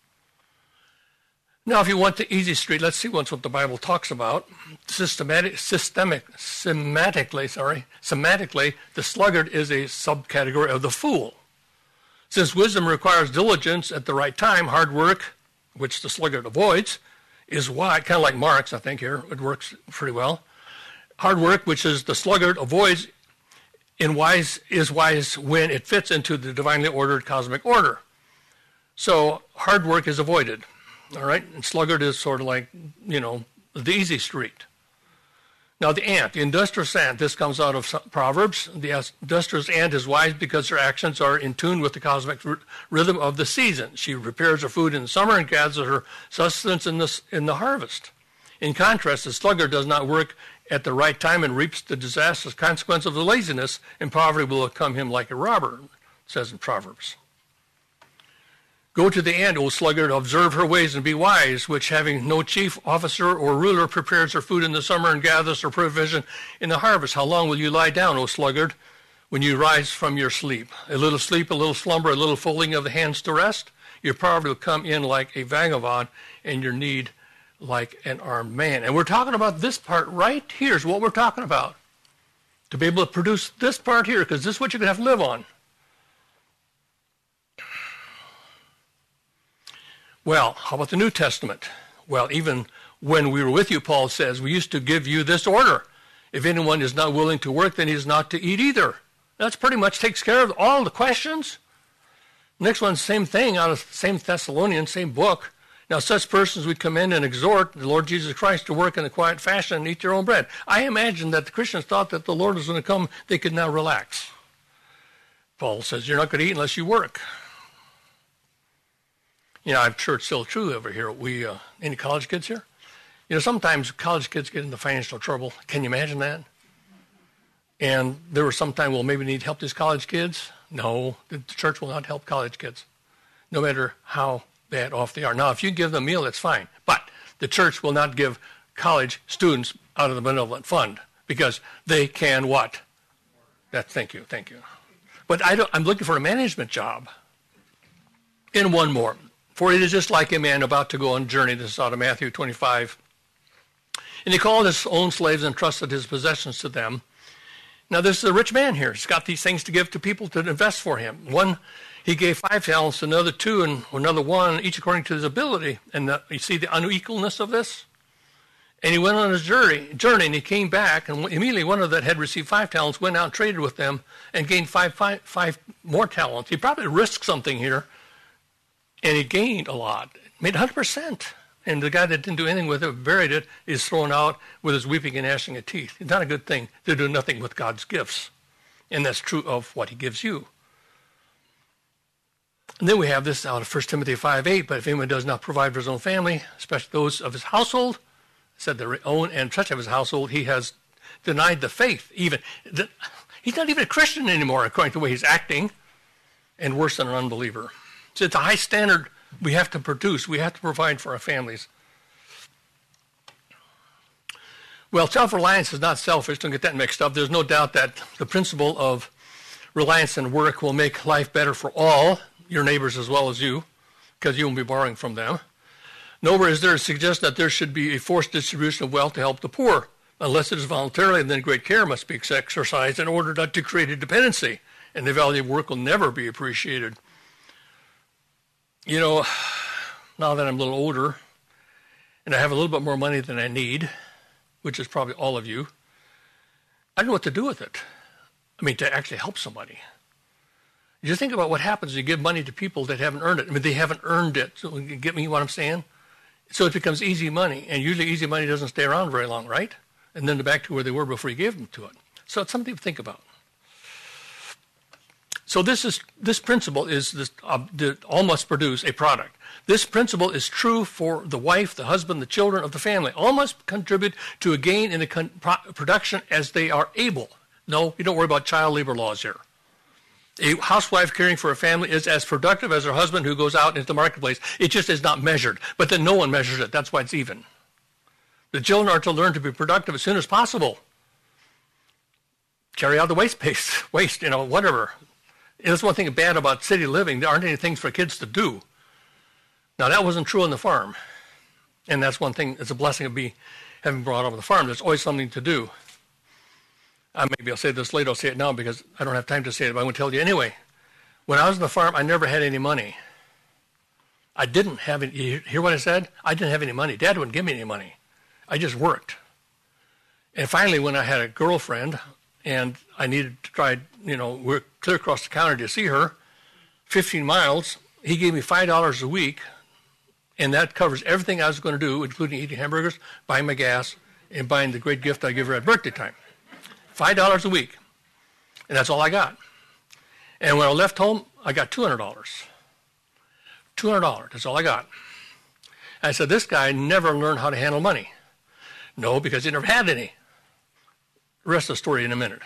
Now, if you want the easy street, let's see what the Bible talks about. Semantically, the sluggard is a subcategory of the fool. Since wisdom requires diligence at the right time, hard work, which the sluggard avoids, is why, kind of like Marx, I think here, it works pretty well. Hard work, which is the sluggard avoids, is wise when it fits into the divinely ordered cosmic order. So hard work is avoided, all right? And sluggard is sort of like, you know, the easy street. Now the ant, the industrious ant, this comes out of Proverbs. The industrious ant is wise because her actions are in tune with the cosmic rhythm of the season. She prepares her food in the summer and gathers her sustenance in the harvest. In contrast, the sluggard does not work at the right time and reaps the disastrous consequence of the laziness, and poverty will come him like a robber, it says in Proverbs. Go to the ant, O sluggard, observe her ways and be wise, which having no chief officer or ruler prepares her food in the summer and gathers her provision in the harvest. How long will you lie down, O sluggard? when you rise from your sleep. A little slumber, a little folding of the hands to rest. Your poverty will come in like a vagabond, and your need like an armed man. And we're talking about this part right here is what we're talking about. To be able to produce this part here, because this is what you're going to have to live on. Well, how about the New Testament? Well, even when we were with you, Paul says, we used to give you this order. If anyone is not willing to work, then he is not to eat either. That's pretty much takes care of all the questions. Next one, same thing, out of the same Thessalonians, same book. Now, such persons we commend and exhort the Lord Jesus Christ to work in a quiet fashion and eat their own bread. I imagine that the Christians thought that the Lord was going to come, they could now relax. Paul says, you're not going to eat unless you work. You know, I'm sure it's still true over here. Any college kids here? You know, sometimes college kids get into financial trouble. Can you imagine that? And there was some time, well, maybe we need to help these college kids. No, the church will not help college kids, no matter how bad off they are. Now, if you give them a meal, that's fine. But the church will not give college students out of the benevolent fund because they can what? Thank you. But I'm looking for a management job. And one more. For it is just like a man about to go on a journey. This is out of Matthew 25. And he called his own slaves and trusted his possessions to them. Now, this is a rich man here. He's got these things to give to people to invest for him. One, he gave 5 talents, another 2, and another 1, each according to his ability. And you see the unequalness of this? And he went on his journey, and he came back, and immediately one of that had received 5 talents, went out and traded with them, and gained five more talents. He probably risked something here, and he gained a lot, made 100%. And the guy that didn't do anything with it, buried it, is thrown out with his weeping and gnashing of teeth. It's not a good thing to do nothing with God's gifts. And that's true of what he gives you. And then we have this out of 1 Timothy 5:8, but if anyone does not provide for his own family, especially those of his household, said their own and such of his household, he has denied the faith. He's not even a Christian anymore, according to the way he's acting, and worse than an unbeliever. So it's a high standard we have to produce. We have to provide for our families. Well, self-reliance is not selfish. Don't get that mixed up. There's no doubt that the principle of reliance and work will make life better for all, your neighbors as well as you, because you won't be borrowing from them. Nowhere is there a suggestion that there should be a forced distribution of wealth to help the poor. Unless it is voluntarily, then great care must be exercised in order not to create a dependency, and the value of work will never be appreciated. You know, now that I'm a little older and I have a little bit more money than I need, which is probably all of you, I don't know what to do with it. I mean, to actually help somebody. You just think about what happens when you give money to people that haven't earned it. I mean, they haven't earned it. So you get me what I'm saying? So it becomes easy money, and usually easy money doesn't stay around very long, right? And then they're back to where they were before you gave them to it. So it's something to think about. So this principle is all must produce a product. This principle is true for the wife, the husband, the children of the family. All must contribute to a gain in the production as they are able. No, you don't worry about child labor laws here. A housewife caring for a family is as productive as her husband who goes out into the marketplace. It just is not measured. But then no one measures it. That's why it's even. The children are to learn to be productive as soon as possible. Carry out the waste, whatever. And that's one thing bad about city living. There aren't any things for kids to do. Now, that wasn't true on the farm. And that's one thing, it's a blessing of having brought up on the farm. There's always something to do. Maybe I'll say this later, I'll say it now because I don't have time to say it, but I'm going to tell you anyway. When I was on the farm, I never had any money. I didn't have any, you hear what I said? I didn't have any money. Dad wouldn't give me any money. I just worked. And finally, when I had a girlfriend, and I needed to try, we're clear across the county to see her, 15 miles. He gave me $5 a week, and that covers everything I was going to do, including eating hamburgers, buying my gas, and buying the great gift I give her at birthday time. $5 a week, and that's all I got. And when I left home, I got $200. $200, that's all I got. And I said, this guy never learned how to handle money. No, because he never had any. The rest of the story in a minute.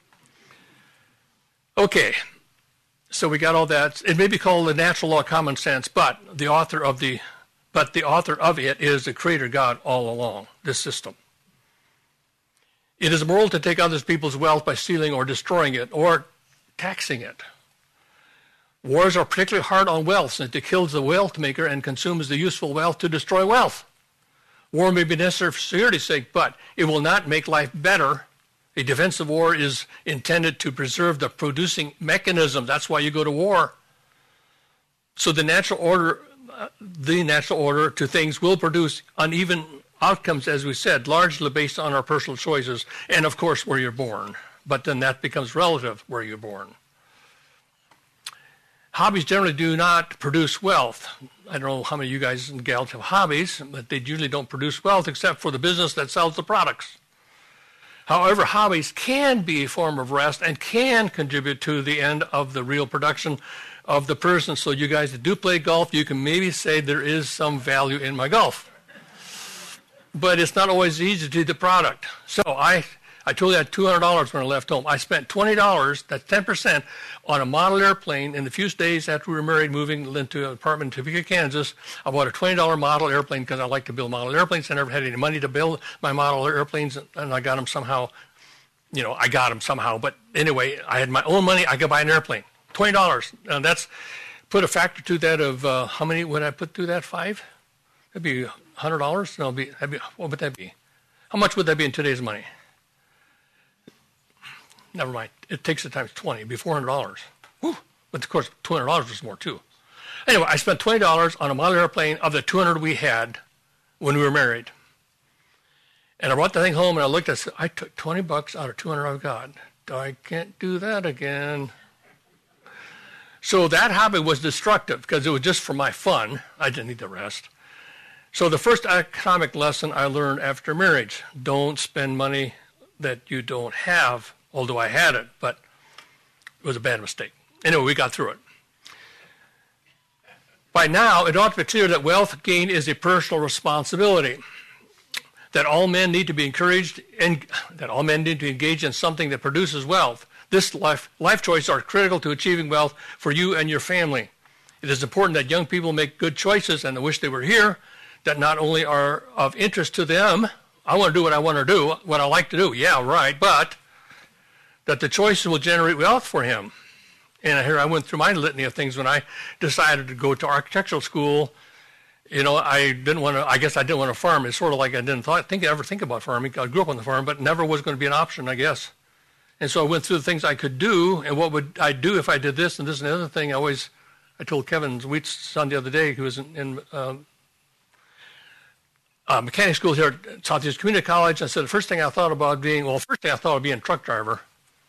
Okay, so we got all that. It may be called the natural law of common sense, but the author of it is the Creator God all along, this system. It is immoral to take other people's wealth by stealing or destroying it, or taxing it. Wars are particularly hard on wealth since it kills the wealth maker and consumes the useful wealth to destroy wealth. War may be necessary for security's sake, but it will not make life better. A defensive war is intended to preserve the producing mechanism. That's why you go to war. So the natural order to things will produce uneven outcomes, as we said, largely based on our personal choices and, of course, where you're born. But then that becomes relative where you're born. Hobbies generally do not produce wealth. I don't know how many of you guys and gals have hobbies, but they usually don't produce wealth except for the business that sells the products. However, hobbies can be a form of rest and can contribute to the end of the real production of the person. So you guys that do play golf, you can maybe say there is some value in my golf. But it's not always easy to do the product. So I told you I had $200 when I left home. I spent $20, that's 10%, on a model airplane in the few days after we were married, moving into an apartment in Topeka, Kansas. I bought a $20 model airplane because I like to build model airplanes. I never had any money to build my model airplanes, and I got them somehow. But anyway, I had my own money. I could buy an airplane. $20. And that's put a factor to that of how many would I put through that? 5? That'd be $100. No, what would that be? How much would that be in today's money? Never mind. It takes it times 20. It'd be $400. Whew. But of course, $200 was more too. Anyway, I spent $20 on a model airplane of the 200 we had when we were married. And I brought the thing home and I looked. I said, I took $20 out of 200 I've got. I can't do that again. So that hobby was destructive because it was just for my fun. I didn't need the rest. So the first economic lesson I learned after marriage: don't spend money that you don't have. Although I had it, but it was a bad mistake. Anyway, we got through it. By now, it ought to be clear that wealth gain is a personal responsibility, that all men need to be encouraged, and that all men need to engage in something that produces wealth. This life choices are critical to achieving wealth for you and your family. It is important that young people make good choices, and I wish they were here, that not only are of interest to them, I want to do what I want to do, what I like to do, yeah, right, but that the choices will generate wealth for him. And here I went through my litany of things when I decided to go to architectural school. You know, I didn't want to farm. It's sort of like I didn't ever think about farming. I grew up on the farm, but never was going to be an option, I guess. And so I went through the things I could do, and what would I do if I did this and this and the other thing. I told Kevin Wheat's son the other day, who was in mechanic school here at Southeast Community College. I said the first thing I thought about being a truck driver.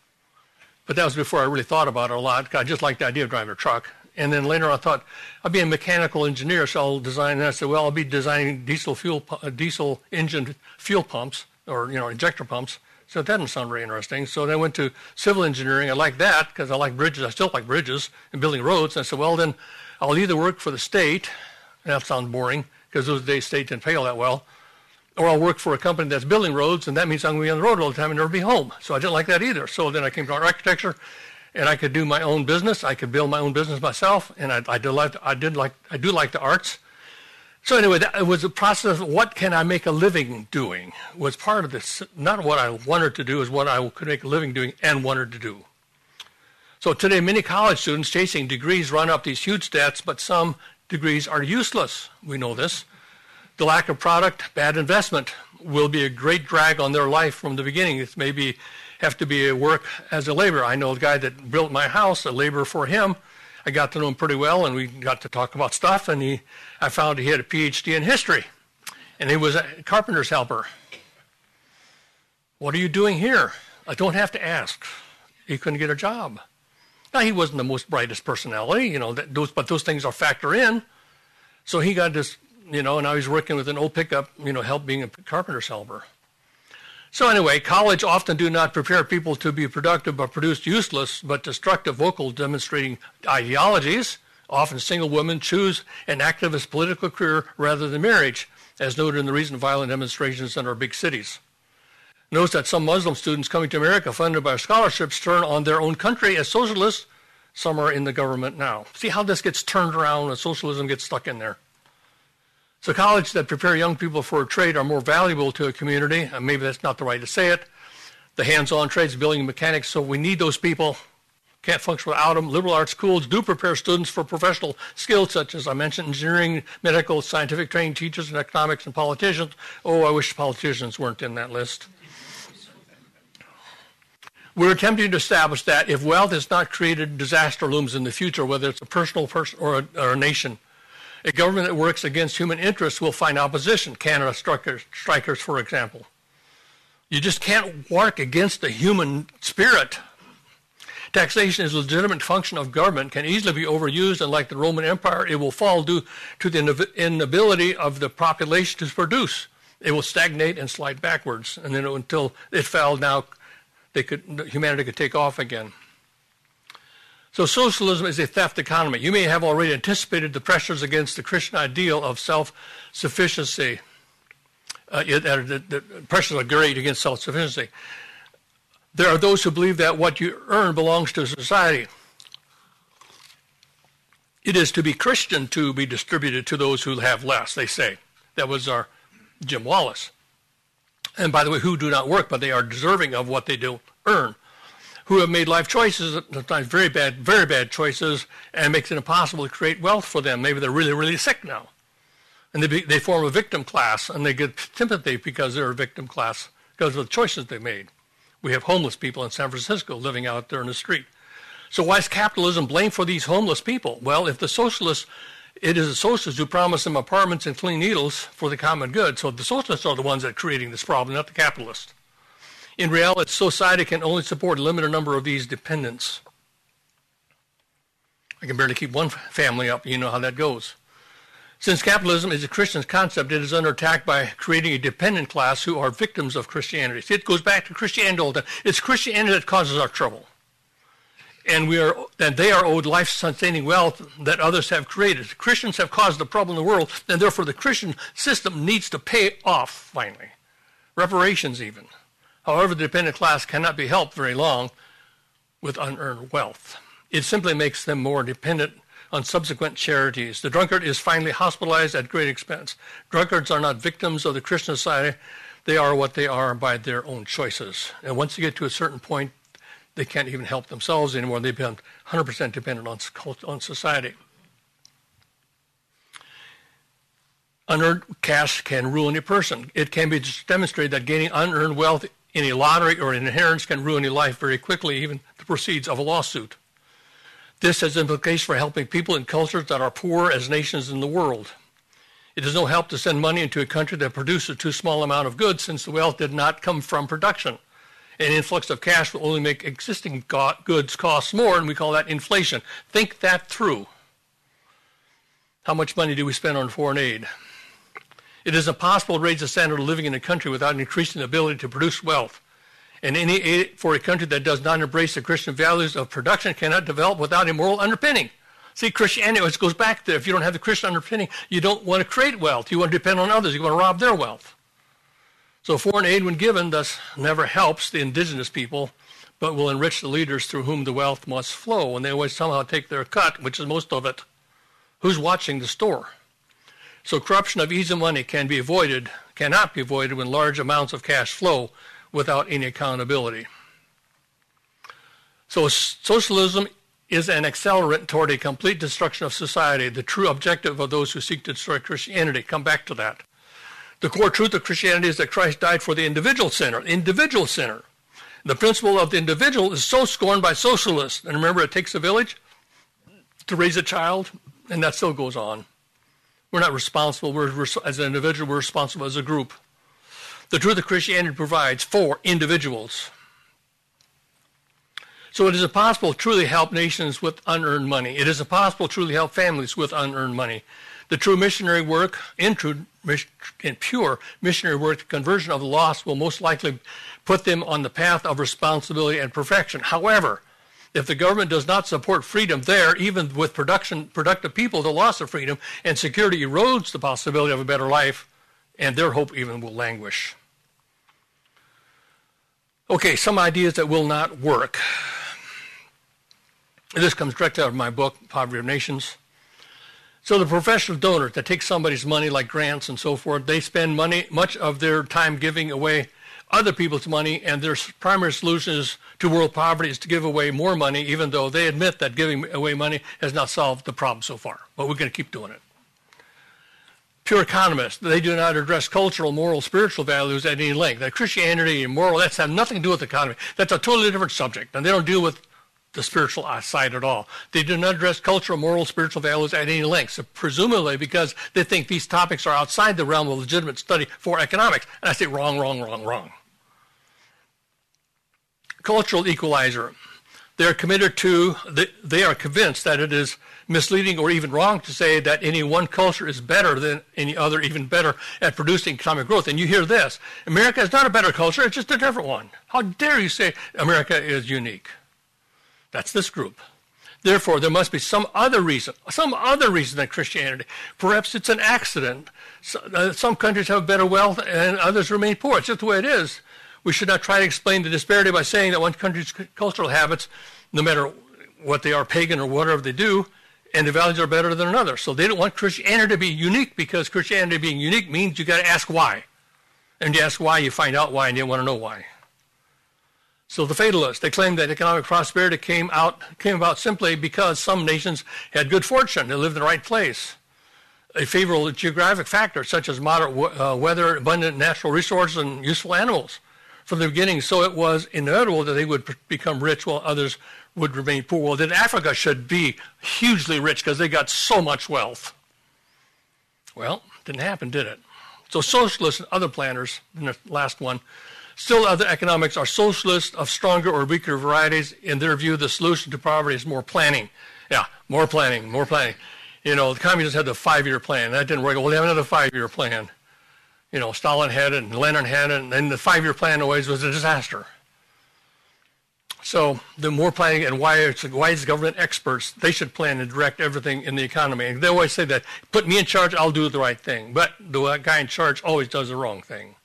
But that was before I really thought about it a lot. I just liked the idea of driving a truck. And then later I thought, I'll be a mechanical engineer, so I'll design. And I said, well, I'll be designing diesel engine fuel pumps, or, injector pumps. So that didn't sound very interesting. So then I went to civil engineering. I liked that because I like bridges. I still like bridges and building roads. And I said, well, then I'll either work for the state, and that sounds boring because those days state didn't pay all that well, or I'll work for a company that's building roads, and that means I'm going to be on the road all the time and never be home. So I didn't like that either. So then I came to architecture, and I could do my own business. I could build my own business myself, and I do like the arts. So anyway, it was a process of what can I make a living doing was part of this. Not what I wanted to do, is what I could make a living doing and wanted to do. So today, many college students chasing degrees run up these huge debts, but some degrees are useless. We know this. The lack of product, bad investment, will be a great drag on their life from the beginning. It maybe have to be a work as a laborer. I know a guy that built my house, a laborer for him. I got to know him pretty well, and we got to talk about stuff, and I found he had a PhD in history, and he was a carpenter's helper. What are you doing here? I don't have to ask. He couldn't get a job. Now, he wasn't the most brightest personality, but those things are factor in. So he got this, now he's working with an old pickup, help being a carpenter's helper. So anyway, college often do not prepare people to be productive but produce useless but destructive vocal demonstrating ideologies. Often single women choose an activist political career rather than marriage, as noted in the recent violent demonstrations in our big cities. Notice that some Muslim students coming to America funded by scholarships turn on their own country as socialists. Some are in the government now. See how this gets turned around and socialism gets stuck in there. So colleges that prepare young people for a trade are more valuable to a community, and maybe that's not the right to say it. The hands-on trades, building and mechanics, so we need those people. Can't function without them. Liberal arts schools do prepare students for professional skills such as I mentioned, engineering, medical, scientific training, teachers, and economics, and politicians. Oh, I wish politicians weren't in that list. We're attempting to establish that if wealth is not created, disaster looms in the future, whether it's a personal person or a nation. A government that works against human interests will find opposition. Canada strikers, for example. You just can't work against the human spirit. Taxation is a legitimate function of government, can easily be overused, and like the Roman Empire, it will fall due to the inability of the population to produce. It will stagnate and slide backwards, and then until it fell, now humanity could take off again. So socialism is a theft economy. You may have already anticipated the pressures against the Christian ideal of self-sufficiency. The pressures are great against self-sufficiency. There are those who believe that what you earn belongs to society. It is to be Christian to be distributed to those who have less, they say. That was our Jim Wallace. And by the way, who do not work, but they are deserving of what they do earn, who have made life choices, sometimes very bad choices, and makes it impossible to create wealth for them. Maybe they're really, really sick now. And they form a victim class, and they get sympathy because they're a victim class, because of the choices they made. We have homeless people in San Francisco living out there in the street. So why is capitalism blamed for these homeless people? Well, if it is the socialists who promise them apartments and clean needles for the common good. So the socialists are the ones that are creating this problem, not the capitalists. In reality, society can only support a limited number of these dependents. I can barely keep one family up. You know how that goes. Since capitalism is a Christian concept, it is under attack by creating a dependent class who are victims of Christianity. See, it goes back to Christianity all the time. It's Christianity that causes our trouble. And they are owed life-sustaining wealth that others have created. Christians have caused the problem in the world, and therefore the Christian system needs to pay off, finally. Reparations even. However, the dependent class cannot be helped very long with unearned wealth. It simply makes them more dependent on subsequent charities. The drunkard is finally hospitalized at great expense. Drunkards are not victims of the Christian society. They are what they are by their own choices. And once you get to a certain point, they can't even help themselves anymore. They've been 100% dependent on society. Unearned cash can ruin a person. It can be demonstrated that gaining unearned wealth in a lottery or an inheritance can ruin your life very quickly, even the proceeds of a lawsuit. This has implications for helping people in cultures that are poor as nations in the world. It is no help to send money into a country that produces too small amount of goods, since the wealth did not come from production. An influx of cash will only make existing goods cost more, and we call that inflation. Think that through. How much money do we spend on foreign aid? It is impossible to raise the standard of living in a country without increasing the ability to produce wealth. And any aid for a country that does not embrace the Christian values of production cannot develop without a moral underpinning. See, Christianity, it goes back there. If you don't have the Christian underpinning, you don't want to create wealth. You want to depend on others. You want to rob their wealth. So foreign aid, when given, thus never helps the indigenous people, but will enrich the leaders through whom the wealth must flow. And they always somehow take their cut, which is most of it. Who's watching the store? So corruption of easy money cannot be avoided when large amounts of cash flow without any accountability. So socialism is an accelerant toward a complete destruction of society, the true objective of those who seek to destroy Christianity. Come back to that. The core truth of Christianity is that Christ died for the individual sinner. The principle of the individual is so scorned by socialists. And remember, it takes a village to raise a child, and that still goes on. We're not responsible. As an individual, we're responsible as a group. The truth of Christianity provides for individuals. So it is impossible to truly help nations with unearned money. It is impossible to truly help families with unearned money. The true missionary work, in pure missionary work, the conversion of the lost will most likely put them on the path of responsibility and perfection. However, if the government does not support freedom there, even with productive people, the loss of freedom and security erodes the possibility of a better life, and their hope even will languish. Okay, some ideas that will not work. This comes directly out of my book, Poverty of Nations. So the professional donors that take somebody's money, like grants and so forth, they spend much of their time giving away other people's money, and their primary solution is to world poverty is to give away more money, even though they admit that giving away money has not solved the problem so far. But we're going to keep doing it. Pure economists, they do not address cultural, moral, spiritual values at any length. That Christianity and moral, that's have nothing to do with the economy. That's a totally different subject, and they don't deal with the spiritual side at all. They do not address cultural, moral, spiritual values at any length, so presumably because they think these topics are outside the realm of legitimate study for economics. And I say wrong, wrong, wrong, wrong. Cultural equalizer. They are committed to, they are convinced that it is misleading or even wrong to say that any one culture is better than any other, even better at producing economic growth. And you hear this, America is not a better culture, it's just a different one. How dare you say America is unique? That's this group. Therefore, there must be some other reason than Christianity. Perhaps it's an accident. Some countries have better wealth and others remain poor. It's just the way it is. We should not try to explain the disparity by saying that one country's cultural habits, no matter what they are, pagan or whatever they do, and the values are better than another. So they don't want Christianity to be unique, because Christianity being unique means you got to ask why. And you ask why, you find out why, and you want to know why. So the fatalists, they claim that economic prosperity came about simply because some nations had good fortune. They lived in the right place. A favorable geographic factor, such as moderate weather, abundant natural resources, and useful animals. From the beginning, so it was inevitable that they would become rich while others would remain poor. Well, then Africa should be hugely rich because they got so much wealth. Well, didn't happen, did it? So socialists and other planners, in the last one, still other economics are socialists of stronger or weaker varieties. In their view, the solution to poverty is more planning. Yeah, more planning, more planning. You know, the communists had the 5-year plan. That didn't work. Well, they have another 5-year plan. You know, Stalin had it and Lenin had it, and then the 5-year plan always was a disaster. So the more planning, and wise government experts, they should plan and direct everything in the economy. And they always say that, put me in charge, I'll do the right thing. But the guy in charge always does the wrong thing.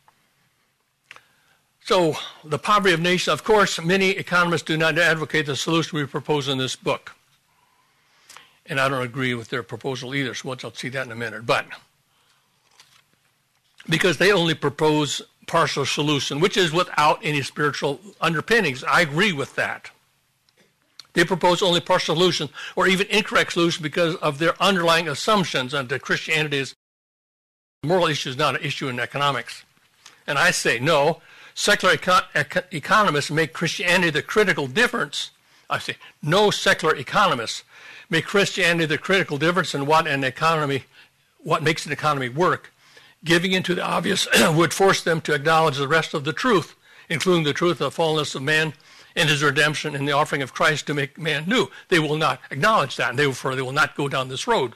So the poverty of nations, of course, many economists do not advocate the solution we propose in this book. And I don't agree with their proposal either, so I'll see that in a minute. But because they only propose partial solution, which is without any spiritual underpinnings. I agree with that. They propose only partial solution or even incorrect solution because of their underlying assumptions that Christianity is a moral issue, is not an issue in economics. And I say no. Secular economists make Christianity the critical difference. I say no secular economists make Christianity the critical difference in what makes an economy work. Giving into the obvious would force them to acknowledge the rest of the truth, including the truth of the fallenness of man and his redemption and the offering of Christ to make man new. They will not acknowledge that, and therefore they will not go down this road.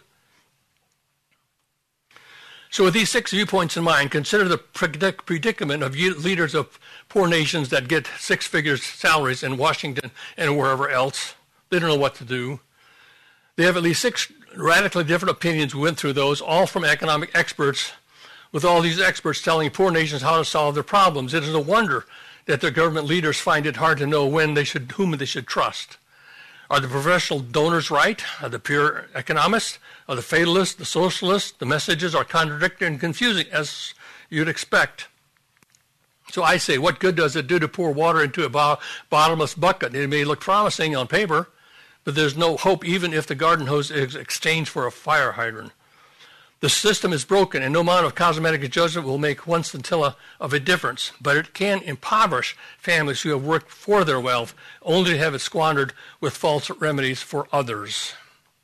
So with these 6 viewpoints in mind, consider the predicament of leaders of poor nations that get 6-figure salaries in Washington and wherever else. They don't know what to do. They have at least 6 radically different opinions. We went through those, all from economic experts, with all these experts telling poor nations how to solve their problems. It is no wonder that their government leaders find it hard to know whom they should trust. Are the professional donors right? Are the pure economists? Are the fatalists, the socialists? The messages are contradictory and confusing, as you'd expect. So I say, what good does it do to pour water into a bottomless bucket? It may look promising on paper, but there's no hope even if the garden hose is exchanged for a fire hydrant. The system is broken, and no amount of cosmetic adjustment will make one scintilla of a difference, but it can impoverish families who have worked for their wealth, only to have it squandered with false remedies for others.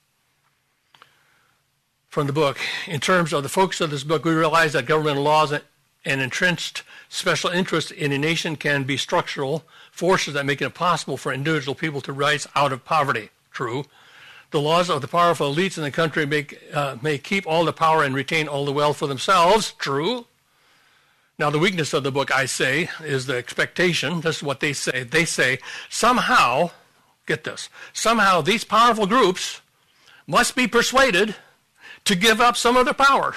From the book, in terms of the focus of this book, we realize that government laws and entrenched special interests in a nation can be structural forces that make it impossible for individual people to rise out of poverty. True. The laws of the powerful elites in the country may keep all the power and retain all the wealth for themselves. True. Now, the weakness of the book, I say, is the expectation. This is what they say. They say, somehow, get this, somehow these powerful groups must be persuaded to give up some of their power.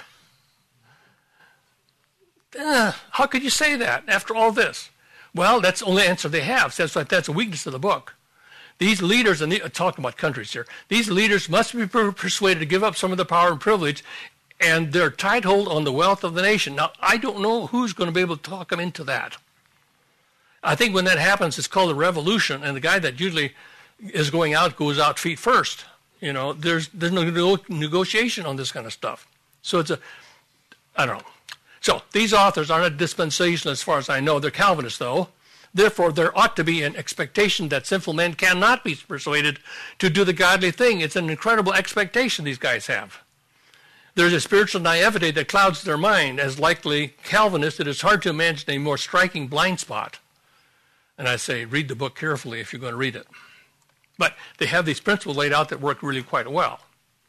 How could you say that after all this? Well, that's the only answer they have. That's a weakness of the book. These leaders, and talking about countries here, these leaders must be persuaded to give up some of the power and privilege and their tight hold on the wealth of the nation. Now, I don't know who's going to be able to talk them into that. I think when that happens, it's called a revolution, and the guy that usually is going out goes out feet first. You know, there's no negotiation on this kind of stuff. So I don't know. So these authors are not dispensational as far as I know. They're Calvinists, though. Therefore, there ought to be an expectation that sinful men cannot be persuaded to do the godly thing. It's an incredible expectation these guys have. There's a spiritual naivety that clouds their mind. As likely Calvinists, it is hard to imagine a more striking blind spot. And I say, read the book carefully if you're going to read it. But they have these principles laid out that work really quite well.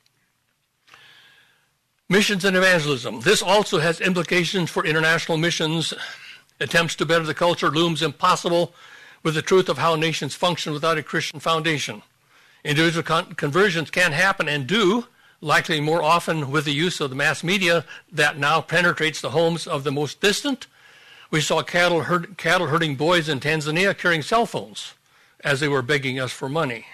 Missions and evangelism. This also has implications for international missions. Attempts to better the culture looms impossible with the truth of how nations function without a Christian foundation. Individual conversions can happen and do, likely more often with the use of the mass media that now penetrates the homes of the most distant. We saw cattle herding boys in Tanzania carrying cell phones as they were begging us for money.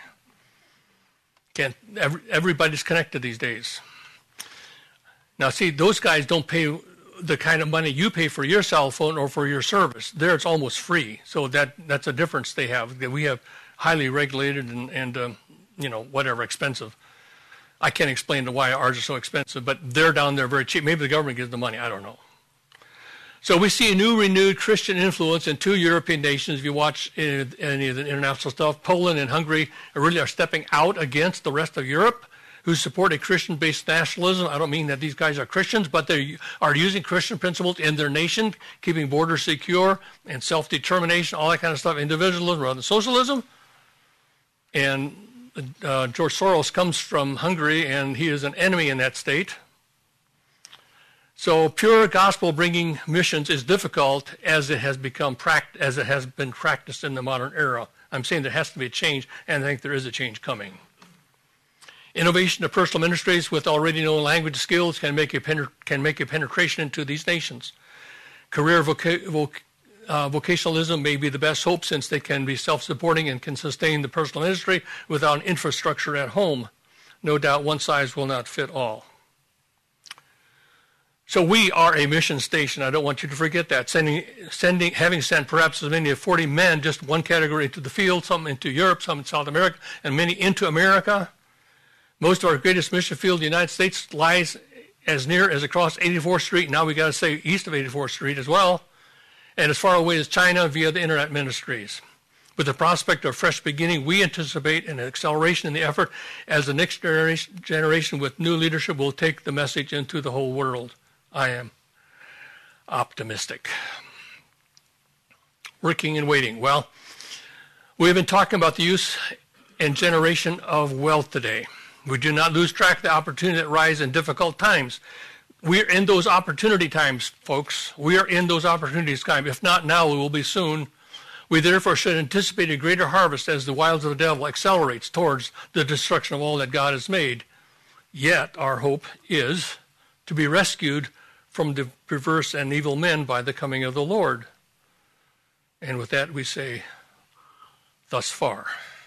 Everybody's connected these days. Now, see, those guys don't pay the kind of money you pay for your cell phone or for your service. There, it's almost free. So that's a difference they have. We have highly regulated and whatever, expensive. I can't explain why ours are so expensive, but they're down there very cheap. Maybe the government gives the money. I don't know. So we see a new renewed Christian influence in two European nations. If you watch any of the international stuff, Poland and Hungary really are stepping out against the rest of Europe, who support a Christian-based nationalism. I don't mean that these guys are Christians, but they are using Christian principles in their nation, keeping borders secure and self-determination, all that kind of stuff, individualism rather than socialism. And George Soros comes from Hungary, and he is an enemy in that state. So pure gospel-bringing missions is difficult as it has been practiced in the modern era. I'm saying there has to be a change, and I think there is a change coming. Innovation of personal ministries with already known language skills can make a penetration into these nations. Career vocationalism may be the best hope, since they can be self-supporting and can sustain the personal ministry without an infrastructure at home. No doubt one size will not fit all. So we are a mission station. I don't want you to forget that. Having sent perhaps as many as 40 men, just one category into the field, some into Europe, some in South America, and many into America. Most of our greatest mission field in the United States lies as near as across 84th Street. Now we got to say east of 84th Street as well, and as far away as China via the internet ministries. With the prospect of a fresh beginning, we anticipate an acceleration in the effort as the next generation with new leadership will take the message into the whole world. I am optimistic. Working and waiting. Well, we've been talking about the use and generation of wealth today. We do not lose track of the opportunity that rise in difficult times. We're in those opportunity times, folks. We are in those opportunities times. If not now, we will be soon. We therefore should anticipate a greater harvest as the wiles of the devil accelerates towards the destruction of all that God has made. Yet our hope is to be rescued from the perverse and evil men by the coming of the Lord. And with that we say, thus far.